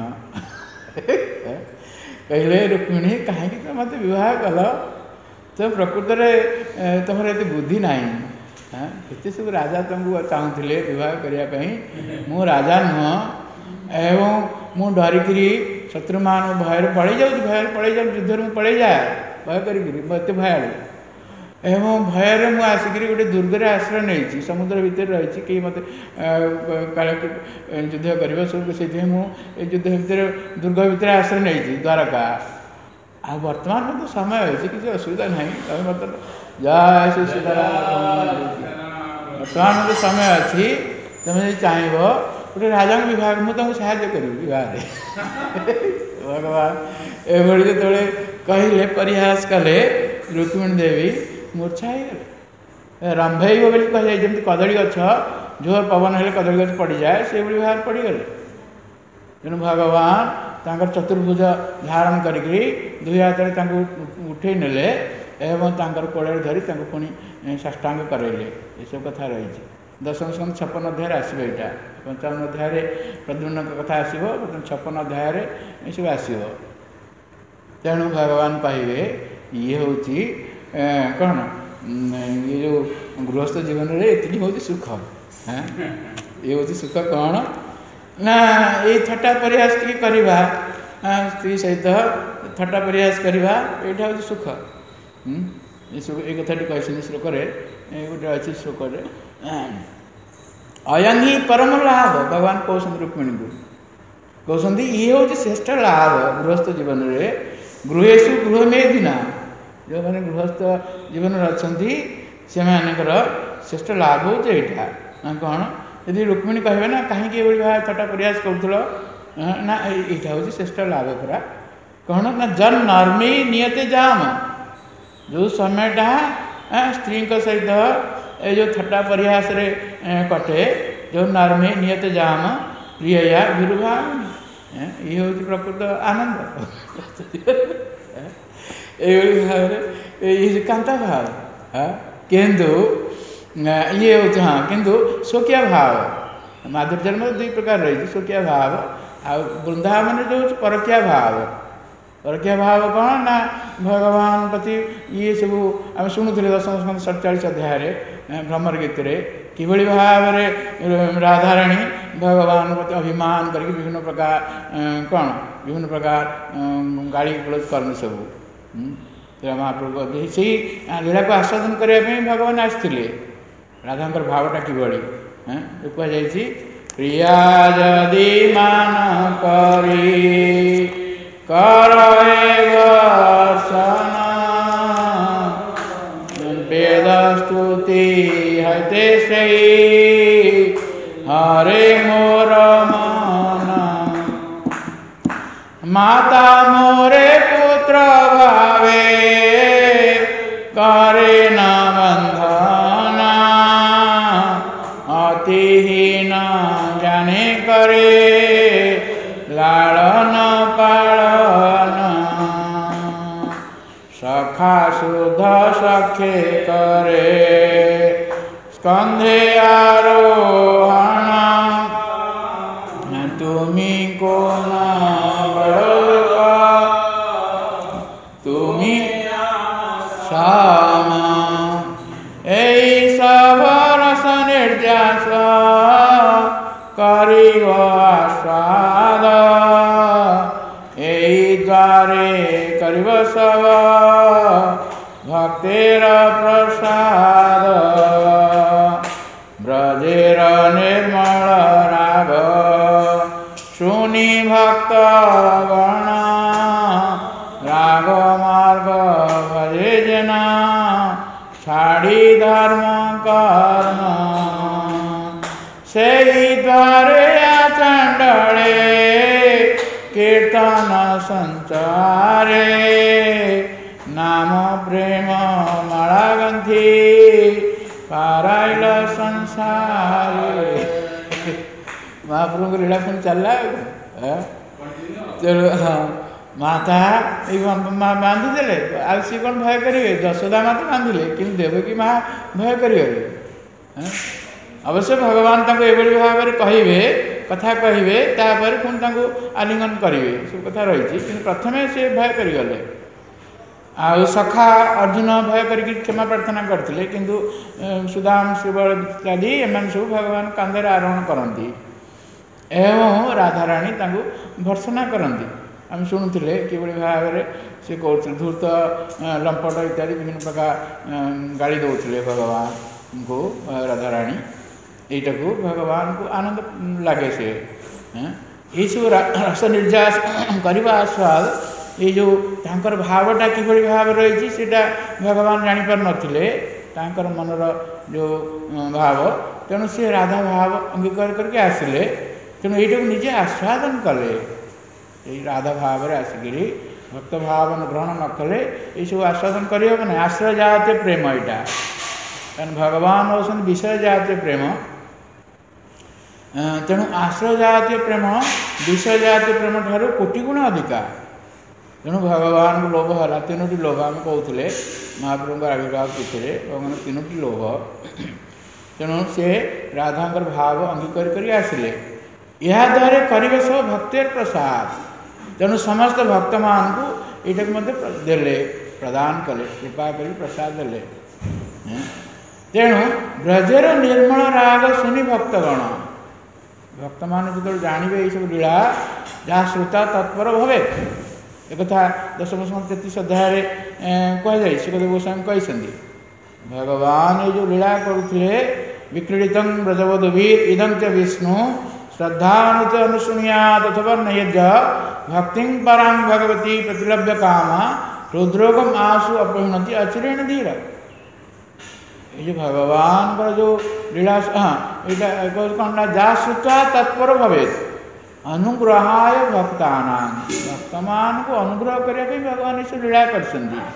କହିଲେ, ରୁକ୍ମିଣୀ କାହିଁକି ତ ମୋତେ ବିବାହ କଲ? ତ ପ୍ରକୃତରେ ତମର ଏତେ ବୁଦ୍ଧି ନାହିଁ। କେତେ ସବୁ ରାଜା ତମକୁ ଚାହୁଁଥିଲେ ବିବାହ କରିବା ପାଇଁ, ମୁଁ ରାଜା ନୁହଁ, ଏବଂ ମୁଁ ଡରିକିରି ଶତ୍ରୁମାନଙ୍କୁ ଭୟରେ ପଳେଇ ଯାଉଛି, ଯୁଦ୍ଧରେ ମୁଁ ପଳେଇଯାଏ ଭୟ କରିକିରି, ମୁଁ ଏତେ ଭୟାଳୁ। ଏବଂ ଭୟରେ ମୁଁ ଆସିକିରି ଗୋଟେ ଦୁର୍ଗରେ ଆଶ୍ରୟ ନେଇଛି, ସମୁଦ୍ର ଭିତରେ ରହିଛି, କେହି ମୋତେ କାଳେ ଯୁଦ୍ଧ କରିବ ସବୁ, ସେଇଥିପାଇଁ ମୁଁ ଏ ଯୁଦ୍ଧ ଭିତରେ ଦୁର୍ଗ ଭିତରେ ଆଶ୍ରୟ ନେଇଛି ଦ୍ୱାରକା। ଆଉ ବର୍ତ୍ତମାନ ମଧ୍ୟ ସମୟ ଅଛି, କିଛି ଅସୁବିଧା ନାହିଁ, ତମେ ମୋତେ ଜୟ ଶ୍ରୀ ସୀତାରାମ। ବର୍ତ୍ତମାନ ମଧ୍ୟ ସମୟ ଅଛି, ତମେ ଯଦି ଚାହିଁବ ଗୋଟେ ରାଜାଙ୍କ ବିବାହ, ମୁଁ ତମକୁ ସାହାଯ୍ୟ କରିବି ବିବାହରେ। ଭଗବାନ ଏଭଳି ଯେତେବେଳେ କହିଲେ, ପରିହାସ କଲେ, ରୁକ୍ମିଣୀ ଦେବୀ ମୂର୍ଚ୍ଛା ହେଇଗଲେ। ରମ୍ଭେଇବ ବୋଲି କୁହାଯାଏ, ଯେମିତି କଦଳୀ ଗଛ ଜୋର ପବନ ହେଲେ କଦଳୀ ଗଛ ପଡ଼ିଯାଏ, ସେଇଭଳି ଭାବରେ ପଡ଼ିଗଲେ। ତେଣୁ ଭଗବାନ ତାଙ୍କର ଚତୁର୍ଭୁଜ ଧାରଣ କରିକି 2 ହାତରେ ତାଙ୍କୁ ଉଠେଇ ନେଲେ ଏବଂ ତାଙ୍କର କୋଳରେ ଧରି ତାଙ୍କୁ ପୁଣି ସାଷ୍ଟାଙ୍ଗ କରାଇଲେ। ଏସବୁ କଥା ରହିଛି। ଦଶମ ସ୍କନ୍ଧ 56 ଅଧ୍ୟାୟରେ ଆସିବ। ଏଇଟା 55 ଅଧ୍ୟାୟରେ ପ୍ରଦ୍ୟୁମ୍ନଙ୍କ କଥା ଆସିବ, 56 ଅଧ୍ୟାୟରେ ଏସବୁ ଆସିବ। ତେଣୁ ଭଗବାନ କହିବେ ଇଏ ହେଉଛି କ'ଣ, ଇଏ ଯେଉଁ ଗୃହସ୍ଥ ଜୀବନରେ ଏତିକି ହେଉଛି ସୁଖ। ଇଏ ହେଉଛି ସୁଖ କ'ଣ ନା, ଏଇ ଥଟ୍ଟା ପରିହାସ ଟିକେ କରିବା, ସ୍ତ୍ରୀ ସହିତ ଥଟ୍ଟା ପରିହାସ କରିବା, ଏଇଟା ହେଉଛି ସୁଖ। ଏଇ କଥାଟି କହିଛନ୍ତି ଶ୍ଲୋକରେ, ଗୋଟେ ଅଛି ଶ୍ଲୋକରେ, ଅୟଂ ହିଁ ପରମ ଲାଭ। ଭଗବାନ କହୁଛନ୍ତି ରୁକ୍ମିଣୀଙ୍କୁ, କହୁଛନ୍ତି ଇଏ ହେଉଛି ଶ୍ରେଷ୍ଠ ଲାଭ ଗୃହସ୍ଥ ଜୀବନରେ। ଗୃହେଷୁ ଗୃହମେଧିନା, ଯେଉଁମାନେ ଗୃହସ୍ଥ ଜୀବନରେ ଅଛନ୍ତି ସେମାନଙ୍କର ଶ୍ରେଷ୍ଠ ଲାଭ ହେଉଛି ଏଇଟା। କ'ଣ, ଯଦି ରୁକ୍ମିଣୀ କହିବେ ନା କାହିଁକି ଏଭଳି ଭାବେ ଥଟ୍ଟା ପରିହାସ କରୁଥିଲ, ନା ଏଇଟା ହେଉଛି ଶ୍ରେଷ୍ଠ ଲାଭ ପୁରା। କ'ଣ ନା, ଜନ୍ ନର୍ମୀ ନିୟତେ ଜାମ, ଯେଉଁ ସମୟଟା ସ୍ତ୍ରୀଙ୍କ ସହିତ ଏ ଯେଉଁ ଥଟ୍ଟା ପରିହାସରେ କଟେ, ଯେଉଁ ନର୍ମୀ ନିୟତେ ଜାମ ପ୍ରିୟା ବିରୁଭାବନି, ଇଏ ହେଉଛି ପ୍ରକୃତ ଆନନ୍ଦ। ଏଇଭଳି ଭାବରେ ଇଏ କାନ୍ତା ଭାବ। କିନ୍ତୁ ଇଏ ହେଉଛି କିନ୍ତୁ ସ୍ୱକୀୟ ଭାବ। ମାଧୁର୍ଯ୍ୟରେ ମଧ୍ୟ 2 ପ୍ରକାର ରହିଛି, ସ୍ୱକୀୟ ଭାବ वृंदावन जो परकिया भाव कौन ना भगवान प्रति ये सब आम शुणुले 10-47 अध्याय भ्रमर गीत कि भाव राधाराणी भगवान प्रति अभिमान करके विभिन्न प्रकार गाड़ी गलौज करनी सब महाप्रभु से लीला को आस्वादन करने भगवान आसते राधांकर भावटा कि कहुई प्रिया जदि मान करी वेद स्तुति हते श्री हरे मोर मन माता मोरे पुत्र भावे करे न बंधना अतिहीन जाने करे लालन पालन सखा शुद्ध सखे करे स्कंधे आरोहण तुमी को न बड़ोगा तुमी श्याम सब रस निर्जास करिब आस्वाद एई द्वारे करिब सब भक्तेर प्रसाद ब्रजेर निर्मल राग सुनि भक्त गण राग मार्ग भजे जना छाड़ी धर्म कर्म से द्वारे आचंडले कीर्तन संचारे नाम प्रेम माला गंथी पाराइल संसारे महाप्रभु को लीला सुन चल रहा चलो माता बांधी देले आ सी कौन भय करेंगे यशोदा माता बांधिले कि देवकी माँ भय करेंगे अवश्य भगवान ताको एभली भाव में कहे कथा कहे तापर पुणी आलिंगन करेंगे सब कथा रही प्रथम से भय करीगले आ सखा अर्जुन भय करके क्षमा प्रार्थना करते किंतु सुदाम शिवल इत्यादि एम सब भगवान कांधे आरोहण करती एवं राधाराणी भर्सना करती आम शुणुले किभली भाव में सी कहते धूर्त लंपट इत्यादि विभिन्न प्रकार गाड़ी दौले भगवान को राधाराणी यटा को भगवान को आनंद लगे से ये सब रस निर्जास करवा स्वाद ये जो तांकर भावटा किभली भाव रही सीटा भगवान जापार नथिले तांकर मनर जो भाव तेणु से राधा भाव अंगीकार करके आसिले तेणु ये निजे आस्वादन कले राधा भाव आसिकी भक्त भाव ग्रहण न कले ये सब आस्वादन करहब ना आश्रय जातीय प्रेम यहाँ कारण भगवान होती विषय जातीय प्रेम तेणु आश्रय जातीय प्रेम विषय जातीय प्रेम ठार कोटि गुण अधिका तेणु भगवान को लोभ है तीनो लोभ आम कहते महाप्रभु आविर्भाव तिथि भगवान तीनो लोभ तेणु से राधांकर भाव अंगीकार कर आसिले यह द्वारा करिबे सब भक्तिर प्रसाद तेणु समस्त भक्त मान को यहाँ देले प्रदान कले कृपा कर प्रसाद देले तेणु ब्रजेर निर्मल राग सुनि भक्तगण भक्त मान जो जानवे ये सब लीला जहाँ श्रोता तत्पर भवे एक 10-33 अध्याय कहुई सुखदेव गोस्वामी कही भगवान ये जो लीला करुले विक्रीडित ब्रजवधुवीर इदं च विष्णु श्रद्धानुत अनुशुणुयात् अथवा नयज भक्ति परां भगवती प्रतिलभ्य काम रुद्रोगम आशु अपहनति अचिरेण धीर ये जो भगवान का जो लीला यहाँ जा श्रुता तत्पर भवे अनुग्रहाय भक्तानां भक्तमान को अनुग्रह करने भगवान इस लीला कर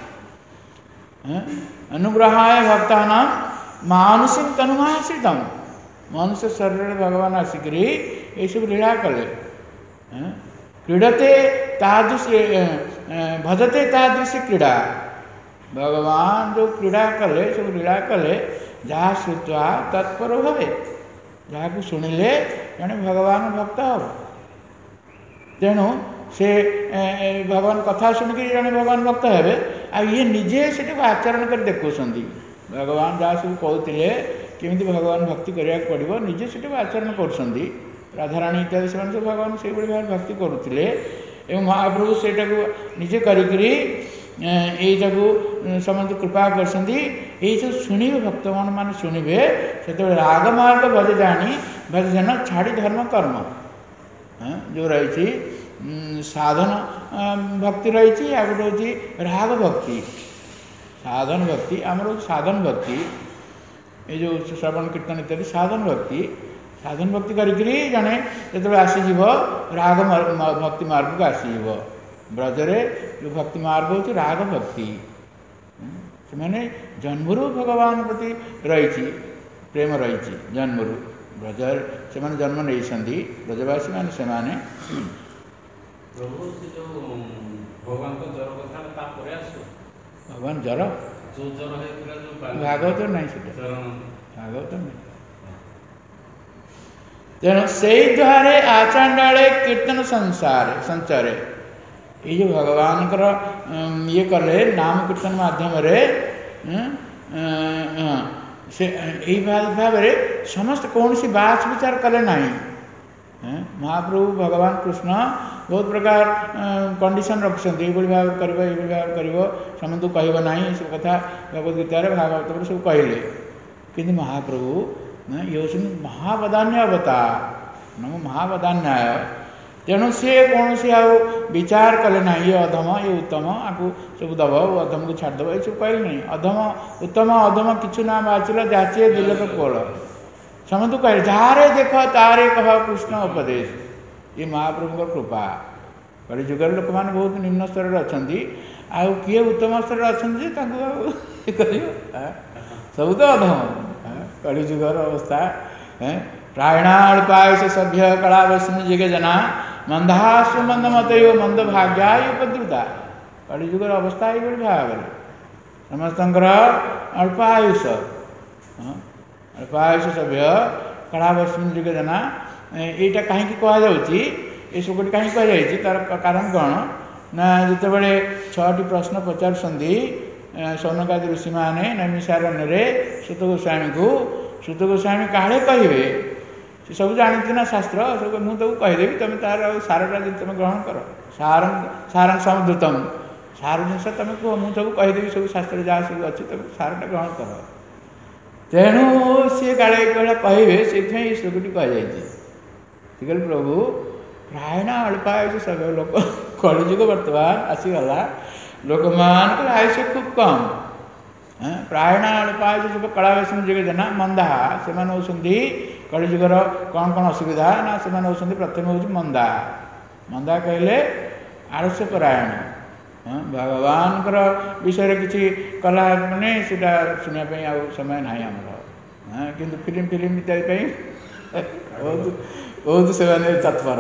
अनुग्रहाय भक्तानां मानुषिक तनुमाश्रितम मनुष्य शरीर भगवान आसिक ये सब लीला कले क्रीडते तादृशी भजते तादृशी क्रीड़ा भगवान जो क्रीड़ा कले सब लीला कले जहाँ श्रुवा तत्पर भवे जहाँ को शुणिले जड़े भगवान भक्त हम ତେଣୁ ସେ ଭଗବାନ କଥା ଶୁଣିକି ଜଣେ ଭଗବାନ ଭକ୍ତ ହେବେ, ଆଉ ଇଏ ନିଜେ ସେଟାକୁ ଆଚରଣ କରି ଦେଖାଉଛନ୍ତି। ଭଗବାନ ଯାହା ସବୁ କହୁଥିଲେ କେମିତି ଭଗବାନ ଭକ୍ତି କରିବାକୁ ପଡ଼ିବ, ନିଜେ ସେଟାକୁ ଆଚରଣ କରୁଛନ୍ତି। ରାଧାରାଣୀ ଇତ୍ୟାଦି ସେମାନେ ସବୁ ଭଗବାନ ସେଇଭଳି ଭାବରେ ଭକ୍ତି କରୁଥିଲେ, ଏବଂ ମହାପ୍ରଭୁ ସେଇଟାକୁ ନିଜେ କରିକିରି ଏଇଟାକୁ ସମସ୍ତେ କୃପା କରିଛନ୍ତି। ଏଇସବୁ ଶୁଣିବେ ଭକ୍ତମାନେ ଶୁଣିବେ, ସେତେବେଳେ ରାଗମାର୍ଗ ଭଜେ ଜାଣି ଭଜେ ଜନ ଛାଡ଼ି ଧର୍ମ କର୍ମ ଯେଉଁ ରହିଛି ସାଧନ ଭକ୍ତି ରହିଛି, ଆଉ ଗୋଟେ ହେଉଛି ରାଗ ଭକ୍ତି। ସାଧନ ଭକ୍ତି ଆମର ହେଉଛି ସାଧନ ଭକ୍ତି, ଏଇ ଯେଉଁ ଶ୍ରବଣ କୀର୍ତ୍ତନ ଇତ୍ୟାଦି ସାଧନ ଭକ୍ତି। ସାଧନ ଭକ୍ତି କରିକିରି ଜଣେ ଯେତେବେଳେ ଆସିଯିବ ରାଗ ଭକ୍ତି ମାର୍ଗକୁ ଆସିଯିବ। ବ୍ରଜରେ ଯେଉଁ ଭକ୍ତି ମାର୍ଗ ହେଉଛି ରାଗ ଭକ୍ତି। ସେମାନେ ଜନ୍ମରୁ ଭଗବାନ ପ୍ରତି ରହିଛି ପ୍ରେମ ରହିଛି, ଜନ୍ମରୁ ବ୍ରଜରେ ସେମାନେ ଜନ୍ମ ନେଇଛନ୍ତି। ବ୍ରଜବାସୀ ମାନେ ସେମାନେ ପ୍ରଭୁ ସେ ଯେଉଁ ଭଗବାନଙ୍କ ଜ୍ୱର କଥା ତାପରେ ଆସିବ। ଭଗବାନ ଜ୍ୱର ଯେଉଁ ଜ୍ୱର ହେଇଥିଲା ଯେଉଁ ଭାଗବତ ନାହିଁ, ସେଟା ଚରଣ ଭାଗବତ ନାହିଁ। ତେଣୁ ସେଇ ଦ୍ୱାରେ ଆଚାଣ୍ଡାଳେ କୀର୍ତ୍ତନ ସଞ୍ଚାରେ, ଏଇ ଯେଉଁ ଭଗବାନଙ୍କର ଇଏ କଲେ ନାମ କୀର୍ତ୍ତନ ମାଧ୍ୟମରେ ସେ ଏଇ ଭାବରେ ସମସ୍ତେ କୌଣସି ବାଛ ବିଚାର କଲେ ନାହିଁ। ମହାପ୍ରଭୁ ଭଗବାନ କୃଷ୍ଣ ବହୁତ ପ୍ରକାର କଣ୍ଡିସନ ରଖିଛନ୍ତି, ଏଇଭଳି ଭାବରେ କରିବ, ଏଇଭଳି ଭାବରେ କରିବ, ସମସ୍ତଙ୍କୁ କହିବ ନାହିଁ, ଏସବୁ କଥା ଭଗବଦ୍ ଗୀତାରେ ଭାଗବତରେ ସବୁ କହିଲେ। କିନ୍ତୁ ମହାପ୍ରଭୁ ଇଏ ହେଉଛନ୍ତି ମହାବଦାନ୍ୟ ଅବତାର, ମହାବଦାନ୍ୟାୟ। ତେଣୁ ସିଏ କୌଣସି ଆଉ ବିଚାର କଲେ ନାହିଁ, ଇଏ ଅଧମ ଇଏ ଉତ୍ତମ, ଆକୁ ସବୁ ଦେବ, ଅଧମକୁ ଛାଡ଼ିଦେବ, ଏସବୁ କହିଲେ ନାହିଁ। ଅଧମ ଉତ୍ତମ ଅଧମ କିଛି ନା ବାଚିଲ ଯାଚିଏ ଦିଲକ କୋଳ, ସମସ୍ତଙ୍କୁ କହିଲେ ଯାହାରେ ଦେଖ ତାରେ କହ କୃଷ୍ଣ ଉପଦେଶ। ଇଏ ମହାପ୍ରଭୁଙ୍କ କୃପା। କଳି ଯୁଗରେ ଲୋକମାନେ ବହୁତ ନିମ୍ନ ସ୍ତରରେ ଅଛନ୍ତି, ଆଉ କିଏ ଉତ୍ତମ ସ୍ତରରେ ଅଛନ୍ତି ଯେ ତାଙ୍କୁ ଆଉ କରିବ, ସବୁ ତ ଅଧମ। କଳି ଯୁଗର ଅବସ୍ଥା। ପ୍ରାୟଣାଳ ପାୟସ ସଭ୍ୟ କଳା ବୈଷ୍ଣ ଜିଗେ ଜନା ମନ୍ଦାସୁ ମନ୍ଦ ମତ ମନ୍ଦ ଭାଗ୍ୟା ଉପଦ୍ରୁତା। କଳି ଯୁଗର ଅବସ୍ଥା ଏଇଭଳି ଭାବରେ ସମସ୍ତଙ୍କର ଅଳ୍ପ ଆୟୁଷ, ଅଳ୍ପ ଆୟୁଷ ସଭ୍ୟ କଳା ବୈଷ୍ଣ ଜିଗେ ଜନା। ଏଇଟା କାହିଁକି କୁହାଯାଉଛି, ଏସବୁଟି କାହିଁକି କୁହାଯାଇଛି, ତାର କାରଣ କ'ଣ ନା, ଯେତେବେଳେ 6ଟି ପ୍ରଶ୍ନ ପଚାରୁଛନ୍ତି ସୌନକାଦି ଋଷିମାନେ ନୈମିଷାରଣ୍ୟରେ ସୁତ ଗୋସ୍ୱାମୀଙ୍କୁ, ସୁତ ଗୋସ୍ୱାମୀ କାଳେ କହିବେ, ସେ ସବୁ ଜାଣିଛି ନା ଶାସ୍ତ୍ର, ସବୁ ମୁଁ ତାକୁ କହିଦେବି, ତୁମେ ତାର ସାରଟା ଯଦି ତୁମେ ଗ୍ରହଣ କର, ସାରଂ ସମୁଦ୍ରତମ, ସାର ଜିନିଷ ତୁମେ କୁହ, ମୁଁ ସବୁ କହିଦେବି, ସବୁ ଶାସ୍ତ୍ରରେ ଯାହା ସବୁ ଅଛି ତୁମେ ସାରଟା ଗ୍ରହଣ କର। ତେଣୁ ସିଏ କାଳେ କହିଲେ କହିବେ, ସେଇଥିପାଇଁ ଏ ଶ୍ଲୋକଟି କୁହାଯାଇଛି। ସେ କହିଲେ ପ୍ରଭୁ ପ୍ରାୟଣ ଅଳ୍ପ ଆୟୁଷ ସବୁ ଲୋକ, କଳିଯୁଗ ବର୍ତ୍ତମାନ ଆସିଗଲା, ଲୋକମାନଙ୍କର ଆୟୁଷ ଖୁବ୍ କମ୍। ପ୍ରାୟଣ ଅଳ୍ପ ଆୟୁଷ ସବୁ କଳା ବୈଷ୍ଣ ଯୁଗେ ଜନା ମନ୍ଦା, ସେମାନେ ହେଉଛନ୍ତି କଳିଯୁଗର କ'ଣ କ'ଣ ଅସୁବିଧା ନା, ସେମାନେ ହେଉଛନ୍ତି ପ୍ରଥମେ ହେଉଛି ମନ୍ଦା। ମନ୍ଦା କହିଲେ ଆଳସ୍ୟ ପରାୟଣ, ଭଗବାନଙ୍କର ବିଷୟରେ କିଛି କଲା ମାନେ ସେଇଟା ଶୁଣିବା ପାଇଁ ଆଉ ସମୟ ନାହିଁ ଆମର। କିନ୍ତୁ ଫିଲ୍ମ ଇତ୍ୟାଦି ପାଇଁ ବହୁତ ସେମାନେ ତତ୍ପର।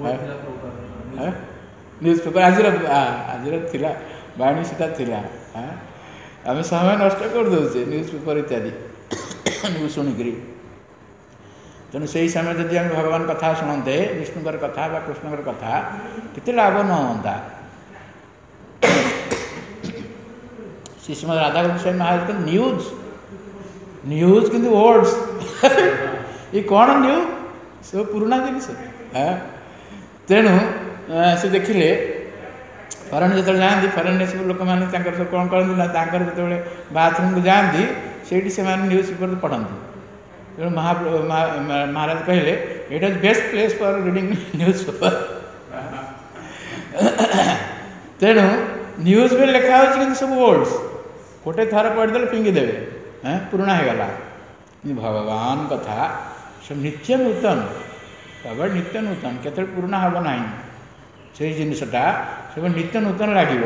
ନ୍ୟୁଜ୍ ପେପର ଆଜିର ଥିଲା ବାଣୀ, ସେଟା ଥିଲା। ଆମେ ସମୟ ନଷ୍ଟ କରିଦେଉଛେ ନ୍ୟୁଜ୍ ପେପର ଇତ୍ୟାଦି ନ୍ୟୁଜ୍ ଶୁଣିକିରି। ତେଣୁ ସେହି ସମୟ ଯଦି ଆମେ ଭଗବାନ କଥା ଶୁଣନ୍ତେ, ବିଷ୍ଣୁଙ୍କର କଥା ବା କୃଷ୍ଣଙ୍କର କଥା, କେତେ ଲାଭ ନ ହୁଅନ୍ତା। ଶ୍ରୀମଦ ରାଧାକୃଷ୍ଣ ସ୍ୱାମୀ ମହାରାଜ କିନ୍ତୁ ନ୍ୟୁଜ୍ କିନ୍ତୁ ଓଲ୍ଡସ୍ ଏ କ'ଣ ନ୍ୟୁଜ୍, ସବୁ ପୁରୁଣା ଜିନିଷ। ତେଣୁ ସେ ଦେଖିଲେ ଫରେନ୍ ଯେତେବେଳେ ଯାଆନ୍ତି, ଫରେନ୍ରେ ସବୁ ଲୋକମାନେ ତାଙ୍କର ସବୁ କ'ଣ କରନ୍ତି ନା, ତାଙ୍କର ଯେତେବେଳେ ବାଥରୁମ୍କୁ ଯାଆନ୍ତି ସେଇଠି ସେମାନେ ନ୍ୟୁଜ୍ ପେପର ପଢ଼ନ୍ତି। ତେଣୁ ମହାରାଜ କହିଲେ it is best place for reading newspaper. ତେଣୁ ନ୍ୟୁଜ୍ ବି ଲେଖା ହେଉଛି କିନ୍ତୁ ସବୁ ଓଲ୍ଡସ୍, ଗୋଟେ ଥର ପଢ଼ିଦେଲେ ଫିଙ୍ଗିଦେବେ, ପୁରୁଣା ହେଇଗଲା। କିନ୍ତୁ ଭଗବାନ କଥା ସବୁ ନିତ୍ୟ ନୂତନ, ସବୁବେଳେ ନିତ୍ୟ ନୂତନ, କେତେବେଳେ ପୁରୁଣା ହେବ ନାହିଁ। ସେଇ ଜିନିଷଟା ସବୁ ନିତ୍ୟ ନୂତନ ଲାଗିବ।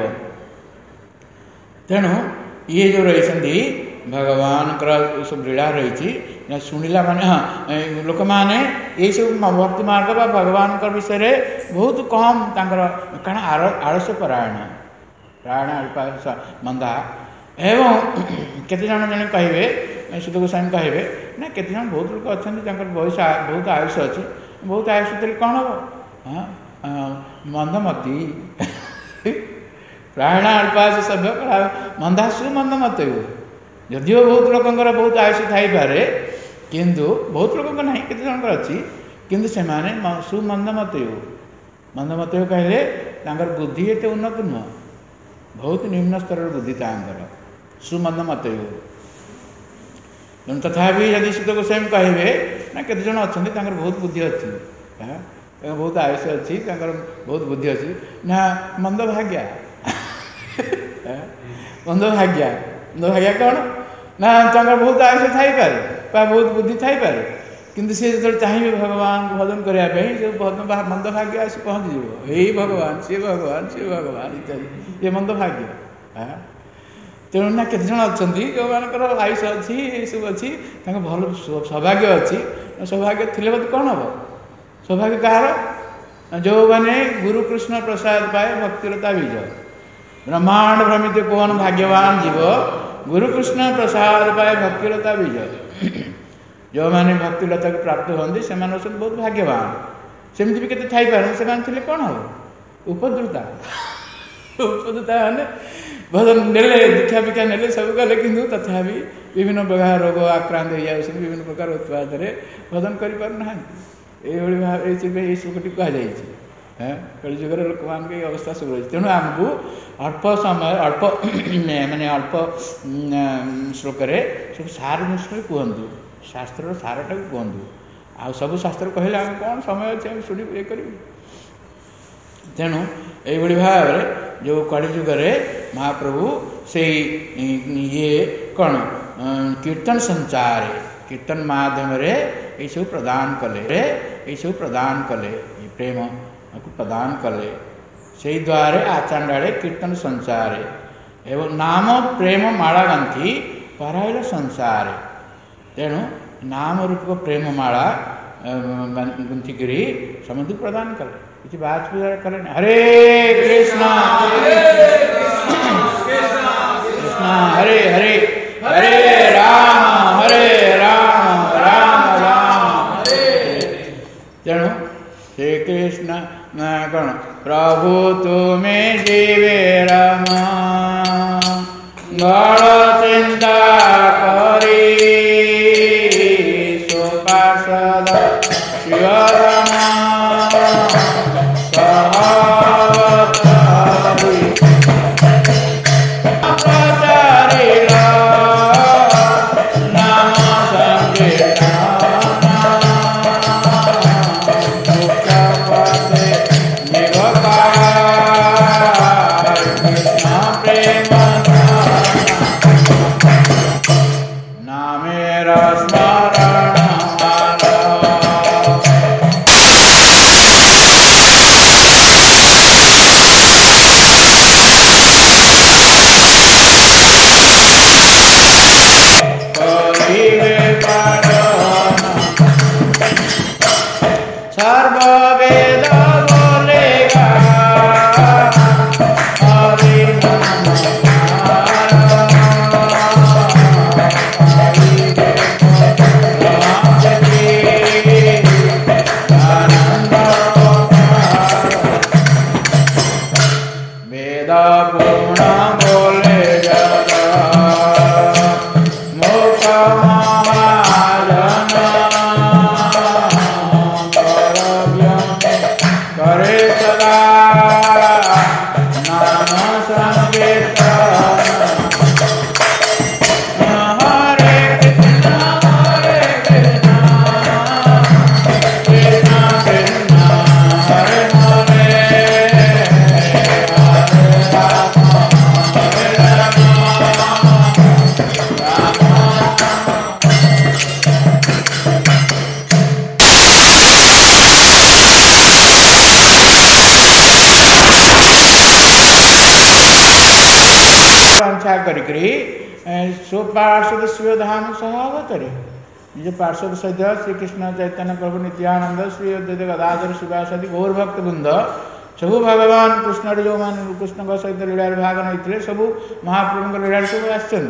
ତେଣୁ ଇଏ ଯେଉଁ ରହିଛନ୍ତି ଭଗବାନଙ୍କର ସବୁ ଲୀଳା ରହିଛି, ଶୁଣିଲା ମାନେ ଲୋକମାନେ ଏଇସବୁ ଭକ୍ତି ମାର୍ଗ ବା ଭଗବାନଙ୍କ ବିଷୟରେ ବହୁତ କମ୍ ତାଙ୍କର, କାରଣ ଆଳସ୍ୟ ପରାୟଣ, ପ୍ରାୟଣ ଅଳ୍ପ ମନ୍ଦା। ଏବଂ କେତେଜଣ ଜଣେ କହିବେ, ସୁତ ଗୋସ୍ୱାମୀ କହିବେ ନା, କେତେଜଣ ବହୁତ ଲୋକ ଅଛନ୍ତି ତାଙ୍କର ବହୁତ ଆୟୁଷ ଅଛି, ବହୁତ ଆୟୁଷ ଦେଲେ କ'ଣ ହେବ, ମନ୍ଦମତି ପ୍ରାୟଣ ଅଳ୍ପାୟୁଷ ସଭ୍ୟ ମନ୍ଦାସୁ ମନ୍ଦମତି। ଯଦିଓ ବହୁତ ଲୋକଙ୍କର ବହୁତ ଆୟୁଷ ଥାଇପାରେ, କିନ୍ତୁ ବହୁତ ଲୋକଙ୍କ ନାହିଁ, କେତେ ଜଣଙ୍କର ଅଛି, କିନ୍ତୁ ସେମାନେ ସୁମନ୍ଦମତି। ମନ୍ଦମତି କହିଲେ ତାଙ୍କର ବୁଦ୍ଧି ଏତେ ଉନ୍ନତ ନୁହଁ, ବହୁତ ନିମ୍ନ ସ୍ତରର ବୁଦ୍ଧି ତାଙ୍କର, ସୁମନ୍ଦମତି। ତେଣୁ ତଥାପି ଯଦି ସୁତ ଗୋସ୍ୱାମୀ କହିବେ ନା କେତେ ଜଣ ଅଛନ୍ତି ତାଙ୍କର ବହୁତ ବୁଦ୍ଧି ଅଛି, ବହୁତ ଆୟୁଷ ଅଛି, ତାଙ୍କର ବହୁତ ବୁଦ୍ଧି ଅଛି, ନା ମନ୍ଦଭାଗ୍ୟା। ମନ୍ଦଭାଗ୍ୟା କ'ଣ ନା ତାଙ୍କର ବହୁତ ଆୟୁଷ ଥାଇପାରେ ବା ବହୁତ ବୁଦ୍ଧି ଥାଇପାରେ, କିନ୍ତୁ ସେ ଯେତେବେଳେ ଚାହିଁବେ ଭଗବାନଙ୍କୁ ଭଜନ କରିବା ପାଇଁ, ସେ ମନ୍ଦଭାଗ୍ୟ ଆସି ପହଞ୍ଚିଯିବ। ଏଇ ଭଗବାନ, ସିଏ ଭଗବାନ, ସିଏ ଭଗବାନ ଇତ୍ୟାଦି, ଏ ମନ୍ଦଭାଗ୍ୟ। ତେଣୁ ନା କେତେ ଜଣ ଅଛନ୍ତି ଯେଉଁମାନଙ୍କର ଆୟୁଷ ଅଛି, ଏସବୁ ଅଛି, ତାଙ୍କ ଭଲ ସୌଭାଗ୍ୟ ଅଛି। ସୌଭାଗ୍ୟ ଥିଲେ ବୋଧେ କ'ଣ ହେବ? ସୌଭାଗ୍ୟ କାହାର? ଯେଉଁମାନେ ଗୁରୁକୃଷ୍ଣ ପ୍ରସାଦ ପାଏ ଭକ୍ତିଲତା ବୀଜ। ବ୍ରହ୍ମାଣ୍ଡ ଭ୍ରମିତ କୌନ ଭାଗ୍ୟବାନ ଜୀବ, ଗୁରୁକୃଷ୍ଣ ପ୍ରସାଦ ପାଏ ଭକ୍ତିଲତା ବୀଜ। ଯେଉଁମାନେ ଭକ୍ତିଲତାକୁ ପ୍ରାପ୍ତ ହୁଅନ୍ତି ସେମାନେ ହେଉଛନ୍ତି ବହୁତ ଭାଗ୍ୟବାନ। ସେମିତି ବି କେତେ ଥାଇପାରେ, ସେମାନେ ଥିଲେ କ'ଣ ହେବ? ଉପଦ୍ରୁତା। ଉପଦ୍ରୁତା ମାନେ ଭଜନ ନେଲେ, ଦୀକ୍ଷା ଫିକ୍ଷା ନେଲେ, ସବୁ କଲେ, କିନ୍ତୁ ତଥାପି ବିଭିନ୍ନ ପ୍ରକାର ରୋଗ ଆକ୍ରାନ୍ତ ହୋଇଯାଉଛନ୍ତି, ବିଭିନ୍ନ ପ୍ରକାର ଉତ୍ପାଦରେ ଭଜନ କରିପାରୁନାହାନ୍ତି। ଏଇଭଳି ଭାବେ ଏଇ ଶ୍ଲୋକଟି କୁହାଯାଇଛି। କଳିଯୁଗରେ ଲୋକମାନଙ୍କ ଏଇ ଅବସ୍ଥା ସବୁ ରହିଛି। ତେଣୁ ଆମକୁ ଅଳ୍ପ ସମୟ, ଅଳ୍ପ ଶ୍ଲୋକରେ ସବୁ ସାର ଜିନିଷରେ କୁହନ୍ତୁ, ଶାସ୍ତ୍ରର ସାରଟାକୁ କୁହନ୍ତୁ। ଆଉ ସବୁ ଶାସ୍ତ୍ର କହିଲେ ଆମେ କ'ଣ ସମୟ ଅଛି ଆମେ ଶୁଣିବୁ, ଇଏ କରିବୁ। ତେଣୁ ଏଇଭଳି ଭାବରେ ଯେଉଁ କଳିଯୁଗରେ ମହାପ୍ରଭୁ ସେଇ କ'ଣ କୀର୍ତ୍ତନ ସଞ୍ଚାରେ, କୀର୍ତ୍ତନ ମାଧ୍ୟମରେ ଏଇସବୁ ପ୍ରଦାନ କଲେ, ଏ ପ୍ରେମକୁ ପ୍ରଦାନ କଲେ। ସେଇ ଦ୍ୱାରେ ଆଚାଣ୍ଡାଳେ କୀର୍ତ୍ତନ ସଞ୍ଚାରେ ଏବଂ ନାମ ପ୍ରେମ ମାଳା ଗାନ୍ଥି ପରାଇଲ ସଂସାରେ। ତେଣୁ ନାମ ରୂପକ ପ୍ରେମ ମାଳା ଗୁନ୍ଥିକିରି ସମସ୍ତଙ୍କୁ ପ୍ରଦାନ କଲେ, କିଛି ବାଛ ବିଚାର କଲେନି। ହରେ କୃଷ୍ଣ କୃଷ୍ଣ ହରେ ହରେ, ହରେ ରାମ ରାମ ରାମ ହରେ। ତେଣୁ ଶ୍ରୀକୃଷ୍ଣ କ'ଣ ପ୍ରଭୁ ତୁମେ ଯିବେ ରାମ, ବଳ ଚିନ୍ତା କରି ସୁପାର୍ଷଦ ଶିବରାମ ସହବତରି ପ୍ରଚାରିଲ ନାମ ସଂକୀର୍ତ୍ତନ ମୁଖ୍ୟପଦେ ନିଭକାର କୃଷ୍ଣ ପ୍ରେମ ନାମେର ସ୍ମରଣ सर्ववेद बोलेगा हरि नाम वेद पूर्ण बोले मुख करे सदा नाम संकीर्तन। हरे कृष्ण कृष्ण कृष्ण हरे हरे, हरे राम वांछा करी स्वपार्षद शिवधाम सहावतरे। निज पार्षद सहित श्रीकृष्ण चैतन्य प्रभु नित्यानंद श्री गदाधर शिवासादि गौर भक्त वृंद सबू भगवान कृष्ण जो मान कृष्ण सहित लीला भाग नहीं सबू महाप्रभु लीला सब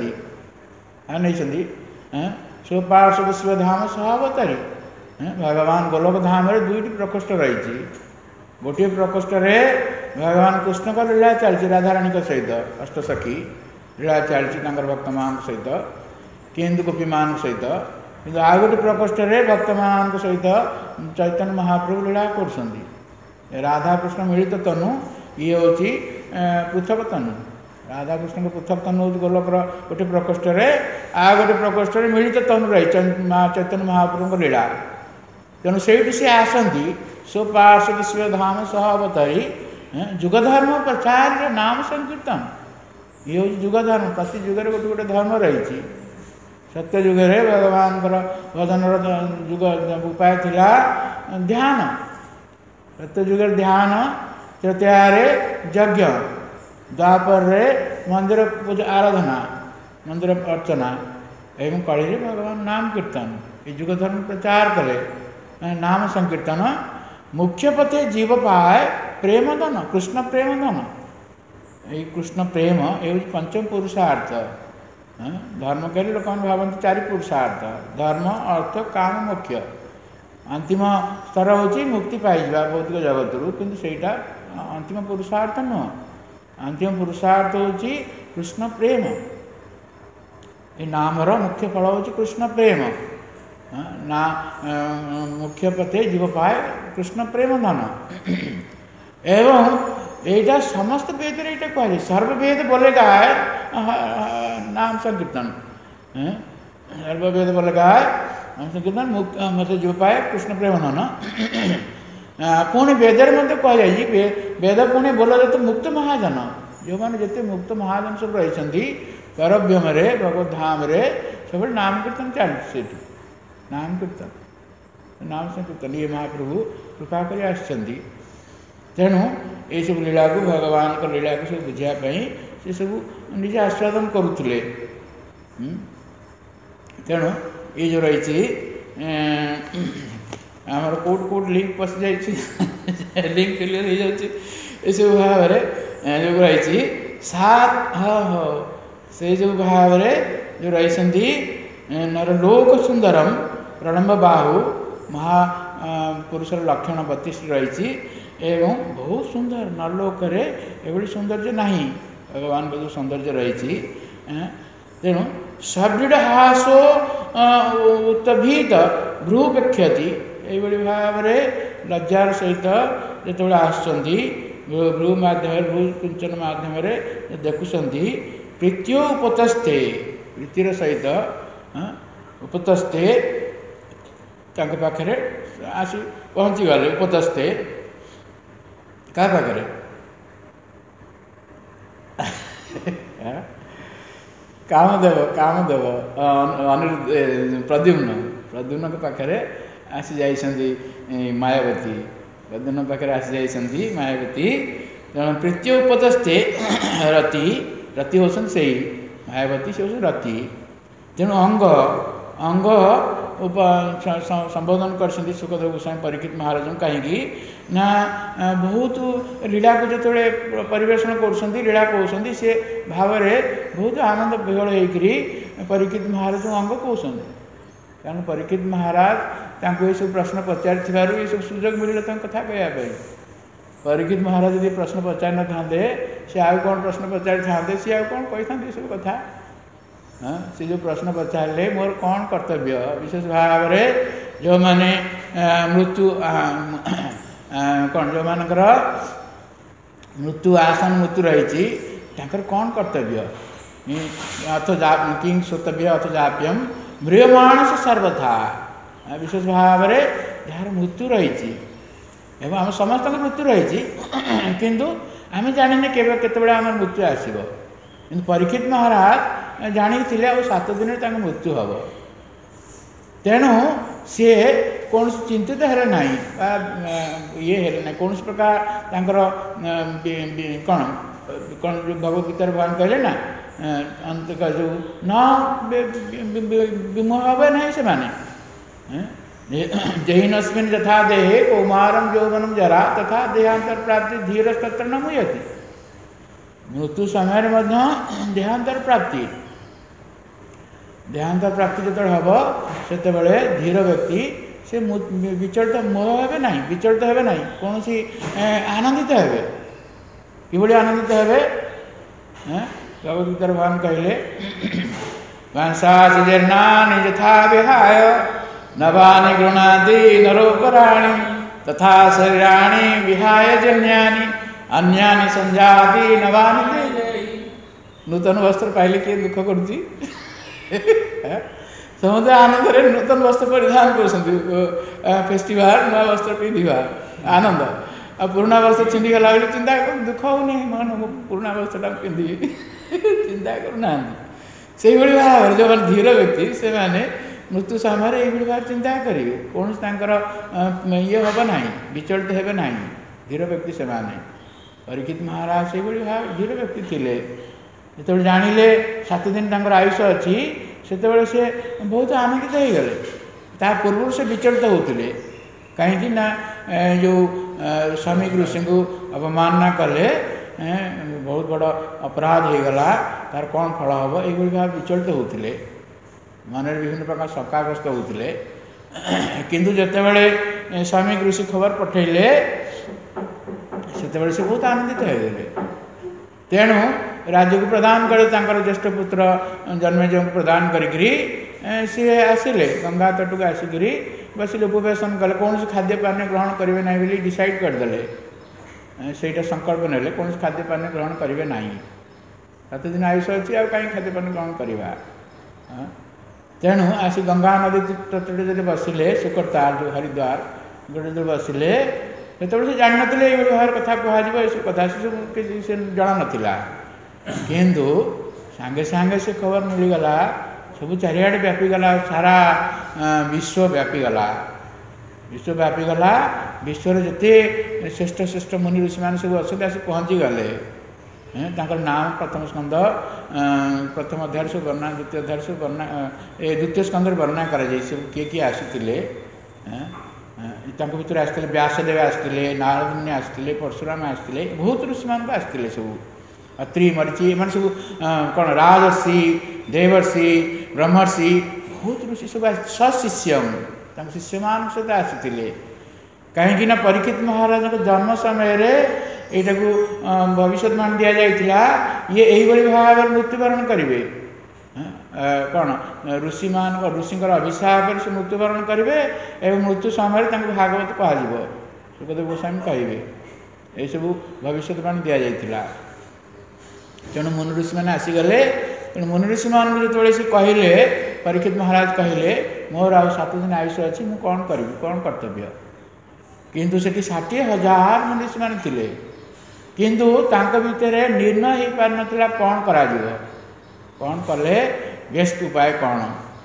आसती स्वपार्षद शिवधाम सहावतरे। भगवान गोलोक धाम दुईटी प्रकोष्ठ रही, गोटे प्रकोष्ठ भगवान कृष्ण का लीला चलती राधाराणी सहित अष्टसखी लीला चलती भक्त मान सहित केन्दु गोपी मान सहित कि आ गए प्रकोष्ठ भक्त मान सहित चैतन्य महाप्रभु लीला कर राधा कृष्ण मिलित तनु ये हूँ पृथक तनु राधा कृष्ण पृथक तनु हूँ गोलकर गोटे प्रकोष्ठ आ गए प्रकोष्ठ मिलित तनु रही चैतन्य महाप्रभु लीला तेणु से सी आसती स्वपार्षद शिव धाम सह अवतरी जुगधर्म प्रचार नाम संकीर्तन ये हूँ जुगधर्म प्रति जुगे गोटे गोटे धर्म रही सत्य जुगे भगवान भजन जुग उपाय थिला ध्यान सत्य जुगे ध्यान तृतीय यज्ञ द्वापर मंदिर पूजा आराधना मंदिर अर्चना एवं कली भगवान नाम कीर्तन ये जुग धर्म प्रचार कले नाम संकीर्तन मुख्य पथे जीव पाए प्रेम धन कृष्ण प्रेम धन ये कृष्ण प्रेम ये पंचम पुरुषार्थ धर्म कहले लोक भावती चारि पुरुषार्थ धर्म अर्थ काम मोक्ष अंतिम स्तर हूँ मुक्ति पाइबा भौतिक जगत रू कि सेटा अंतिम पुरुषार्थ नुह अंतिम पुरुषार्थ हूँ कृष्ण प्रेम ये नामर मुख्य फल हूँ कृष्ण प्रेम ना मुख्य पथे जीव पाए कृष्ण प्रेम धन एवं यहाँ समस्त वेद ये कहे सर्ववेद बोलेगा नाम संकीर्तन सर्ववेद बोलेगा नाम संकीर्तन मतलब जीव पाए कृष्ण प्रेम धन पुणी वेदर मध्य कह वेद पुणी बोला जाए तो मुक्त महाजन जो मैंने जिते मुक्त महाजन सब रही करव्यम भगवत धाम सब नाम कीर्तन चलती नाम कीर्तन नाम संकीर्तन ये महाप्रभु कृपा कर आसछंती तेणु ये सब लीला को भगवान को लीला को सब बुझापी से सब निजे आस्वादन करुले तेणु ये जो रही आमर कोट कोट लिंक पशि जाइए लिंक क्लियर हो जाए सब भाव जो रही सात से जो भाव जो रही नरलोक सुंदरम प्रणम्ब बाहु महापुरुषर लक्षण 32 रही एवं बहुत सुंदर नरलोक एभली सौंदर्य नहीं भगवान को जो सौंदर्य रही तेणु सदृढ़ हासो उत्तभीत भ्रूपेक्षति ये भाव लज्जार सहित जो आसुँच भ्रू मध्यम भ्रू कुंचन मध्यम देखुंट प्रीत्यो उपतस्थे प्रीतिर सहित उपतस्थे पाखे आसी पहुँची गले उपतस्थे क्या पाखे कामदेव प्रद्युम्न के पाखे आसी जाइछन्ति मायावती प्रद्युम्न पाखे आसी जाइछन्ति मायावती तेणु प्रीत्य उपतस्थे रति रति होसन से मायावती से रति तेणु अंग अंग संबोधन कर सुखदेव गोस्वामी परीक्षित महाराज कहीं ना बहुत लीला को जो परिवेशन कर लीला कहते सी भाव बहुत आनंद विहल होकर परीक्षित महाराज अंग कहते कारण परीक्षित महाराज ये सब प्रश्न पचार ये सब सुजोग मिले कथा कहवाई परीक्षित महाराज यदि प्रश्न पचार न था सी आउ कौन प्रश्न पचार था सी आउ कौन कही था सब कथा से जो प्रश्न पचारे मोर कौन कर्तव्य विशेष भाव जो माने मृत्यु कौन जो मानकर मृत्यु आसन मृत्यु रही कौन कर्तव्य अथ किं श्रोतव्य अथ जाप्यम म्रियमाणस सर्वथा विशेष भाव जार मृत्यु रही एवं आम समस्त मृत्यु रही किंतु आम जाने केतबे आम मृत्यु आसब कि परीक्षित महाराज जानी 7 दिन मृत्यु हम तेणु सी कौन चिंतित है ना ये है ना कौन प्रकार कौन कौन जो भगवत गीता भगवान कहले ना अंत का जो न विमोह हे ना से माने जहिनस्मिन् यथा देहे कौमारम यौवनम जरा तथा देहांतर प्राप्ति धीरज तत्र न मुह्यति मृत्यु समय देहांतर प्राप्ति जो हम से धीर व्यक्ति ସେ ବିଚଳିତ ମୋହ ହେବେ ନାହିଁ, ବିଚଳିତ ହେବେ ନାହିଁ, କୌଣସି ଆନନ୍ଦିତ ହେବେ। କିଭଳି ଆନନ୍ଦିତ ହେବେ? ଭଗବଦ୍ଗୀତାରେ ଭଗବାନ କହିଲେ ଭାଂସାଜୀର୍ଣ୍ଣାନି ଯଥା ବିହାୟ ନବାନି ଗୃଣାଦି ନରୋପରାଣି ତଥା ଶରୀରାଣି ବିହାୟ ଜନ୍ୟାନି ଅନ୍ୟାନି ସଂଜାତି ନବାନି ଦେହି। ନୂତନ ବସ୍ତ୍ର ପାଇଲେ କିଏ ଦୁଃଖ କରୁଛି? ସମସ୍ତେ ଆନନ୍ଦରେ ନୂତନ ବସ୍ତ୍ର ପରିଧାନ କରୁଛନ୍ତି। ଫେଷ୍ଟିଭାଲ, ନୂଆ ବସ୍ତ୍ର ପିନ୍ଧିବା ଆନନ୍ଦ। ଆଉ ପୁରୁଣା ବସ୍ତ୍ର ଛିଣ୍ଡିଗଲା ବୋଲି ଚିନ୍ତା ଦୁଃଖ ହଉନି, ମୁଁ ପୁରୁଣା ବସ୍ତ୍ରଟାକୁ ପିନ୍ଧିବି, ଚିନ୍ତା କରୁନାହାନ୍ତି। ସେଇଭଳି ଭାବରେ ଯେଉଁମାନେ ଧୀର ବ୍ୟକ୍ତି ସେମାନେ ମୃତ୍ୟୁ ସମୟରେ ଏଇଭଳି ଭାବରେ ଚିନ୍ତା କରିବେ, କୌଣସି ତାଙ୍କର ଇଏ ହେବ ନାହିଁ, ବିଚଳିତ ହେବେ ନାହିଁ। ଧୀର ବ୍ୟକ୍ତି ସେମାନେ। ପରୀକ୍ଷିତ ମହାରାଜ ସେଇଭଳି ଭାବରେ ଧୀର ବ୍ୟକ୍ତି ଥିଲେ। ଯେତେବେଳେ ଜାଣିଲେ 7 ଦିନ ତାଙ୍କର ଆୟୁଷ ଅଛି, ସେତେବେଳେ ସେ ବହୁତ ଆନନ୍ଦିତ ହେଇଗଲେ। ତା ପୂର୍ବରୁ ସେ ବିଚଳିତ ହେଉଥିଲେ। କାହିଁକି ନା ଯେଉଁ ସ୍ୱାମୀ ଋଷିଙ୍କୁ ଅବମାନନା କଲେ, ବହୁତ ବଡ଼ ଅପରାଧ ହେଇଗଲା, ତାର କ'ଣ ଫଳ ହେବ, ଏଇଭଳି ଭାବେ ବିଚଳିତ ହେଉଥିଲେ। ମନରେ ବିଭିନ୍ନ ପ୍ରକାର ଶଙ୍କାଗ୍ରସ୍ତ ହେଉଥିଲେ। କିନ୍ତୁ ଯେତେବେଳେ ସ୍ୱାମୀ ଋଷି ଖବର ପଠାଇଲେ ସେତେବେଳେ ସେ ବହୁତ ଆନନ୍ଦିତ ହେଇଗଲେ। ତେଣୁ ରାଜ୍ୟକୁ ପ୍ରଦାନ କଲେ, ତାଙ୍କର ଜ୍ୟେଷ୍ଠ ପୁତ୍ର ଜନ୍ମେଜୟଙ୍କୁ ପ୍ରଦାନ କରିକିରି ସିଏ ଆସିଲେ, ଗଙ୍ଗା ତଟକୁ ଆସିକିରି ବସିଲେ, ଉପବେଶନ କଲେ। କୌଣସି ଖାଦ୍ୟ ପାନୀୟ ଗ୍ରହଣ କରିବେ ନାହିଁ ବୋଲି ଡିସାଇଡ଼୍ କରିଦେଲେ। ସେଇଟା ସଂକଳ୍ପ ନେଲେ, କୌଣସି ଖାଦ୍ୟ ପାନୀୟ ଗ୍ରହଣ କରିବେ ନାହିଁ। 7 ଦିନ ଆୟୁଷ ଅଛି, ଆଉ କାହିଁ ଖାଦ୍ୟ ପାନୀୟ ଗ୍ରହଣ କରିବା? ତେଣୁ ଆସି ଗଙ୍ଗା ନଦୀ ତଟରେ ଯେତେବେଳେ ବସିଲେ, ସୁକର୍ତ୍ତା ଯେଉଁ ହରିଦ୍ୱାର ଯେତେବେଳେ ବସିଲେ, ସେତେବେଳେ ସେ ଜାଣିନଥିଲେ ଏଇଭଳି ଭାବରେ କଥା କୁହାଯିବ, ଏସବୁ କଥା ସେସବୁ କିଛି ସେ ଜଣାନଥିଲା। କିନ୍ତୁ ସାଙ୍ଗେ ସାଙ୍ଗେ ସେ ଖବର ମିଳିଗଲା, ସବୁ ଚାରିଆଡ଼େ ବ୍ୟାପିଗଲା, ସାରା ବିଶ୍ୱ ବ୍ୟାପିଗଲା। ବିଶ୍ୱ ବ୍ୟାପିଗଲା। ବିଶ୍ୱରେ ଯେତେ ଶ୍ରେଷ୍ଠ ଶ୍ରେଷ୍ଠ ମୁନି ଋଷିମାନେ ସବୁ ଅଛନ୍ତି ଆସି ପହଞ୍ଚିଗଲେ। ତାଙ୍କର ନାମ ପ୍ରଥମ ସ୍କନ୍ଧ ପ୍ରଥମ ଅଧ୍ୟାୟରେ ସବୁ ବର୍ଣ୍ଣନା, ଦ୍ୱିତୀୟ ଅଧ୍ୟାୟରେ ସବୁ ବର୍ଣ୍ଣନା, ଦ୍ୱିତୀୟ ସ୍କନ୍ଧରେ ବର୍ଣ୍ଣନା କରାଯାଇଛି ସବୁ କିଏ କିଏ ଆସିଥିଲେ। ତାଙ୍କ ଭିତରେ ଆସିଥିଲେ ବ୍ୟାସଦେବ ଆସିଥିଲେ, ନାରଦ ମୁନି ଆସିଥିଲେ, ପରଶୁରାମ ଆସିଥିଲେ, ବହୁତ ଋଷିମାନଙ୍କୁ ଆସିଥିଲେ ସବୁ। ଅତ୍ରି, ମରିଚି, ଏମାନେ ସବୁ କ'ଣ ରାଜର୍ଷି, ଦେବର୍ଷି, ବ୍ରହ୍ମର୍ଷି, ବହୁତ ଋଷି ସବୁ ସଶିଷ୍ୟମ୍, ତାଙ୍କ ଶିଷ୍ୟମାନଙ୍କ ସହିତ ଆସିଥିଲେ। କାହିଁକି ନା ପରୀକ୍ଷିତ ମହାରାଜଙ୍କ ଜନ୍ମ ସମୟରେ ଏଇଟାକୁ ଭବିଷ୍ୟତବାଣୀ ଦିଆଯାଇଥିଲା, ଇଏ ଏଇଭଳି ଭାବରେ ମୃତ୍ୟୁବରଣ କରିବେ। କ'ଣ ଋଷିଙ୍କର ଅଭିଶାପରେ ସେ ମୃତ୍ୟୁବରଣ କରିବେ ଏବଂ ମୃତ୍ୟୁ ସମୟରେ ତାଙ୍କୁ ଭାଗବତ କୁହାଯିବ, ସୁଖଦେବ ଗୋସ୍ୱାମୀ କହିବେ। ଏହିସବୁ ଭବିଷ୍ୟତବାଣୀ ଦିଆଯାଇଥିଲା। ତେଣୁ ମୁନି ଋଷିମାନେ ଆସିଗଲେ। ତେଣୁ ମୁନି ଋଷିମାନଙ୍କୁ ଯେତେବେଳେ ସେ କହିଲେ, ପରୀକ୍ଷିତ ମହାରାଜ କହିଲେ, ମୋର ଆଉ 7 ଦିନ ଆୟୁଷ ଅଛି, ମୁଁ କ'ଣ କରିବି, କ'ଣ କର୍ତ୍ତବ୍ୟ? କିନ୍ତୁ ସେଠି 60,000 ମୁନି ଋଷିମାନେ ଥିଲେ, କିନ୍ତୁ ତାଙ୍କ ଭିତରେ ନିର୍ଣ୍ଣୟ ହେଇପାରିନଥିଲା କ'ଣ କରାଯିବ, କ'ଣ କଲେ ବେଷ୍ଟ ଉପାୟ କ'ଣ।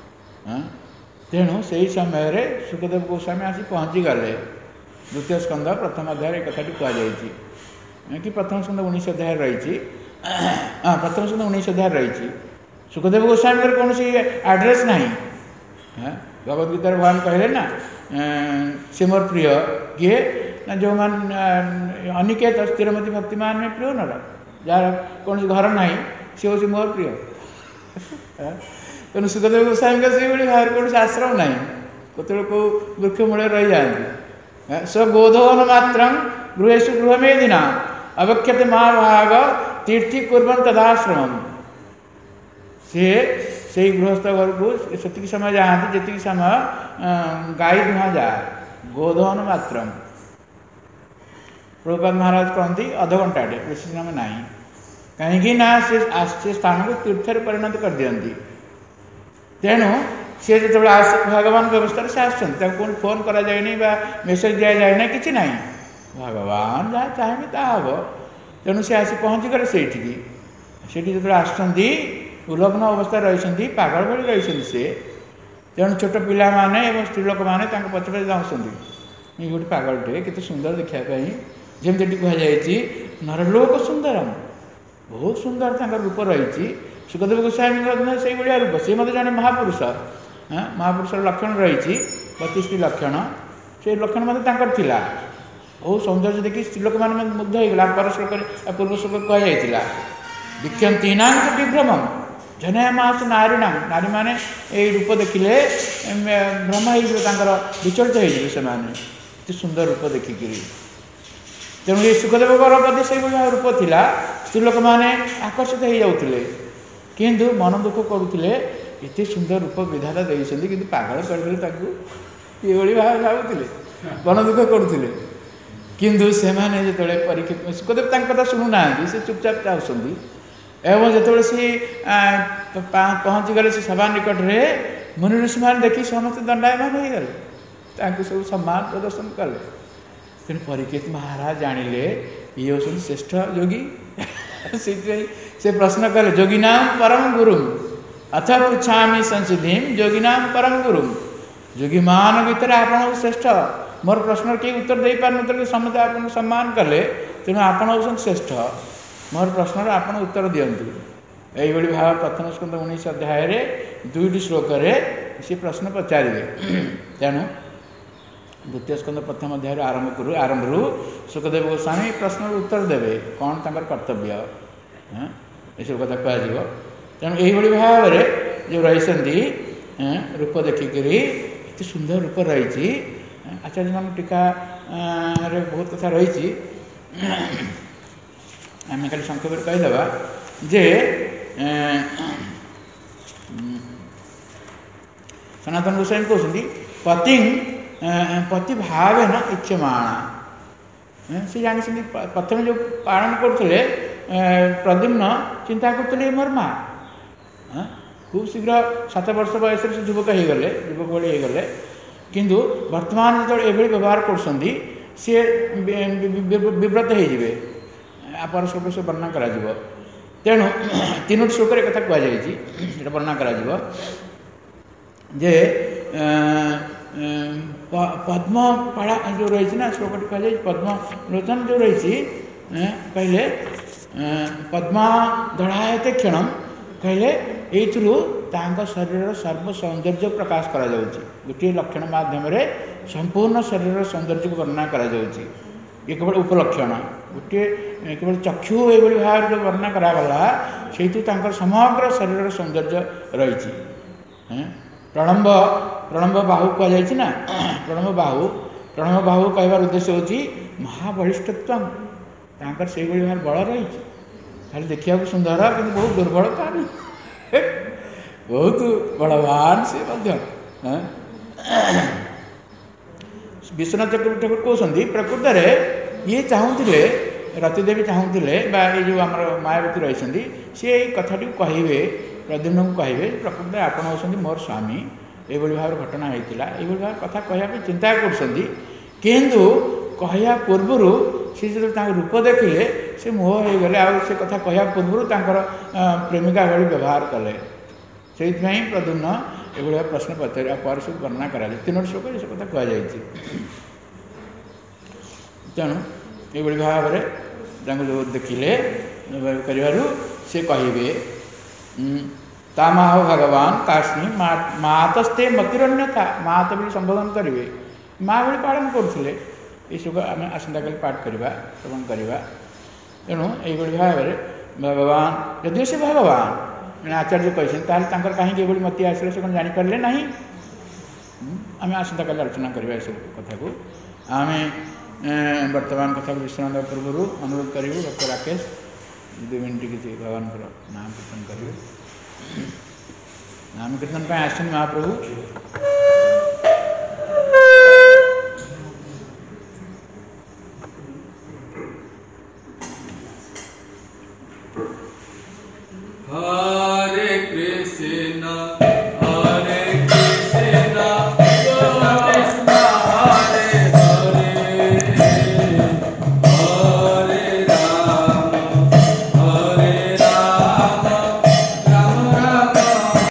ତେଣୁ ସେହି ସମୟରେ ସୁଖଦେବ ଗୋସ୍ୱାମୀ ଆସି ପହଞ୍ଚିଗଲେ। ଦ୍ୱିତୀୟ ସ୍କନ୍ଧ ପ୍ରଥମ ଅଧ୍ୟାୟରେ ଏ କଥାଟି କୁହାଯାଇଛି, କି ପ୍ରଥମ ସ୍କନ୍ଧ 19 ଅଧ୍ୟାୟରେ ରହିଛି। ପ୍ରଥମ ସ୍କନ୍ଧ 19 ଅଧ୍ୟାୟରେ ରହିଛି। ସୁଖଦେବ ଗୋସ୍ୱାମୀଙ୍କର କୌଣସି ଆଡ୍ରେସ୍ ନାହିଁ। ଭଗବଦ୍ଗୀତାରେ ଭଗବାନ କହିଲେ ନା, ସେ ମୋର ପ୍ରିୟ କିଏ ନା ଯେଉଁମାନେ ଅନିକେତ ସ୍ଥିରମତି ଭକ୍ତିମାନ ମେ ପ୍ରିୟ ନର, ଯାହାର କୌଣସି ଘର ନାହିଁ ସେ ହେଉଛି ମୋର ପ୍ରିୟ। ତେଣୁ ସୁଖଦେବ ଗୋସ୍ୱାମୀଙ୍କର ସେଇଭଳି ଭାବରେ କୌଣସି ଆଶ୍ରମ ନାହିଁ, କେତେବେଳେ କେଉଁ ବୃକ୍ଷ ମୂଳରେ ରହିଯାଆନ୍ତି। ସ୍ୱଗୋଧନ ମାତ୍ରଂ ଗୃହେଷୁ ଗୃହମେଧିନା ଅବକ୍ଷତେ ମହାଭାଗ ତୀର୍ଥି କୁର୍ବନ୍ ତଦାଶ୍ରମମ୍। ସିଏ ସେଇ ଗୃହସ୍ଥ ଘରକୁ ସେତିକି ସମୟ ଯାଆନ୍ତି ଯେତିକି ସମୟ ଗାଈ ଧୂଆଁ ଯାଏ। ଗୋଧନ ମାତ୍ରଂ, ପ୍ରଭୁପାଦ ମହାରାଜ କହନ୍ତି ଅଧଘଣ୍ଟାଟେ, ବେଶୀ ସମୟ ନାହିଁ। କାହିଁକି ନା ସେ ସ୍ଥାନକୁ ତୀର୍ଥରେ ପରିଣତ କରିଦିଅନ୍ତି। ତେଣୁ ସେ ଯେତେବେଳେ ଭଗବାନ ବ୍ୟବସ୍ଥାରେ ସେ ଆସୁଛନ୍ତି, ତାଙ୍କୁ କୌଣସି ଫୋନ୍ କରାଯାଇନି ବା ମେସେଜ ଦିଆଯାଏ ନାହିଁ, କିଛି ନାହିଁ। ଭଗବାନ ଯାହା ଚାହିଁବେ ତାହା ହେବ। ତେଣୁ ସେ ଆସି ପହଞ୍ଚିଗଲେ ସେଇଠିକି। ସେଠି ଯେତେବେଳେ ଆସୁଛନ୍ତି, ଉଲଗ୍ନ ଅବସ୍ଥାରେ ରହିଛନ୍ତି, ପାଗଳ ଭଳି ରହିଛନ୍ତି ସେ। ତେଣୁ ଛୋଟ ପିଲାମାନେ ଏବଂ ସ୍ତ୍ରୀ ଲୋକମାନେ ତାଙ୍କ ପଛେ ପଛେ ଯାଉଛନ୍ତି, ଇଏ ଗୋଟେ ପାଗଳଟେ, କେତେ ସୁନ୍ଦର ଦେଖିବା ପାଇଁ। ଯେମିତି ଏଠି କୁହାଯାଇଛି ନରଲୋକ ସୁନ୍ଦରମ୍, ବହୁତ ସୁନ୍ଦର ତାଙ୍କର ରୂପ ରହିଛି। ସୁଖଦେବ ଗୋସ୍ୱାମୀଙ୍କର ସେଇଭଳିଆ ରୂପ। ସେ ମଧ୍ୟ ଜଣେ ମହାପୁରୁଷ, ମହାପୁରୁଷର ଲକ୍ଷଣ ରହିଛି 32ଟି ଲକ୍ଷଣ। ସେ ଲକ୍ଷଣ ମଧ୍ୟ ତାଙ୍କର ଥିଲା। ବହୁତ ସୌନ୍ଦର୍ଯ୍ୟ ଦେଖି ସ୍ତ୍ରୀ ଲୋକମାନେ ମୁଗ୍ଧ ହେଇଗଲା। ପର ଶ୍ଲୋକରେ ପୂର୍ବ ଶ୍ଲୋକ କୁହାଯାଇଥିଲା, ବିକ୍ଷନ୍ତୀନାଂ ବିଭ୍ରମମ୍, जनयामास नारीणाम नारी मैंने यही रूप देखिले भ्रम हो विचलित हो सुंदर रूप देखिकी तेणु ये सुखदेव गौरव से रूप थिला स्त्री लोक मैंने आकर्षित हो जाते किंतु मन दुख करुले एत सुंदर रूप विधाता देते कि पागल करदे ये भाव भावुले मन दुख करुले किंतु से परीक्षा सुखदेव कथा शुणुना से चुपचाप चाहती एवं जो सी पहुँची गले से सभा निकट में मुनि ऋषि मान देखी समस्त दंडायमान हो गले सब सम्मान प्रदर्शन कले तेणु परीक्षित महाराज जानिले ये हूँ श्रेष्ठ योगी से प्रश्न कले योगिनाम परम गुरु अथ पृछामी संसिधि योगिनाम परम गुरु योगी मान भितर आप श्रेष्ठ मोर प्रश्न कई उत्तर दे पार समझे आप सम्मान कले तेणु आप श्रेष्ठ मोर प्रश्न आप उत्तर दिंतु यही भाव प्रथम स्कंद 19 अध्याय 2 श्लोक से प्रश्न पचारे तेणु द्वितीय स्कंद प्रथम अध्याय आरंभ सुखदेव गोस्वामी प्रश्न उत्तर देवे कौन तर कर्तव्य ये सब कथा कह तेणु यही भाव में जो रही रूप देखिकी इतने सुंदर रूप रही आचार्य मान टीका रे बहुत कथा रही आम खाली संक्षेप कहीदेवा जे सनातन गोस्वामी कहते पति भाव न इच्छमाणा से जानी प्रथम जो पालन करते प्रद्युम्न चिंता करते मोर माँ खूब शीघ्र 7 वर्ष बयस से युवक हो गले युवक भाई हो गले किंतु वर्तमान जो ये व्यवहार कर सी विव्रत हो पर श्लोक से वर्णना करा तेणु 3 श्लोक कथा कहुई वर्णना करा जे पद्म पाड़ा जो रही ना श्लोक कहुई पद्म लोचन जो रही कहले पद्मा दढ़ाते क्षण कहले ये शरीर सर्व सौंदर्य प्रकाश करा गोटे लक्षण मध्यम संपूर्ण शरीर सौंदर्य को वर्णना करा ये केवल उपलक्षण गोटे केवल चक्षु ये भाव जो वर्णना करागला से समग्र शरीर सौंदर्य रही प्रणम्ब बाहु कहुई ना प्रणम्ब बाहु कहबार उद्देश्य हूँ महाबलिष्ठत्व से भाव बल रही खाली देखा सुंदर कि बहुत दुर्बलता बहुत बलवान से विश्वनाथ चक्रवर्ती ठाकुर कहते प्रकृत में ये चाहूले रतिदेवी चाहूले ये जो आम मायावती रही सी कथाटी कहे प्रद्युम्न को कहे प्रकृत में आपण होती मोर स्वामी ये भाव घटना होता ये भाव कथा कहवाई चिंता किंतु कहया पूर्वर सी जो रूप देखिले से मोह हो गले से कथा कहया पूर्वर प्रेमिका भाई व्यवहार कले से प्रद्युम्न ये प्रश्न पचार पर सब वर्णना करा 3 श्लोक ये कथा कहुई तेणु ये भाव में जो देखिले कर से कहे तामाह भगवान काश्मी मातस्ते मतिरण्य था मात भी संबोधन करेंगे माँ भाई पालन करते ये श्लोक आम आसंता कल पाठ करवा श्रवण करवा तेणु ये भाव में भगवान यदि से भगवान आचार्य कहते कहीं ये मत आसले से जापारे ना आम आसंता कल आलोचना करवा इस कथा को आम वर्तमान कथा को विश्राम पूर्व अनुरोध करूँ डॉक्टर राकेश 2 मिनट किसी भगवान नाम कीर्तन करेंगे नाम कीर्तन आसन महाप्रभु Hare Krishna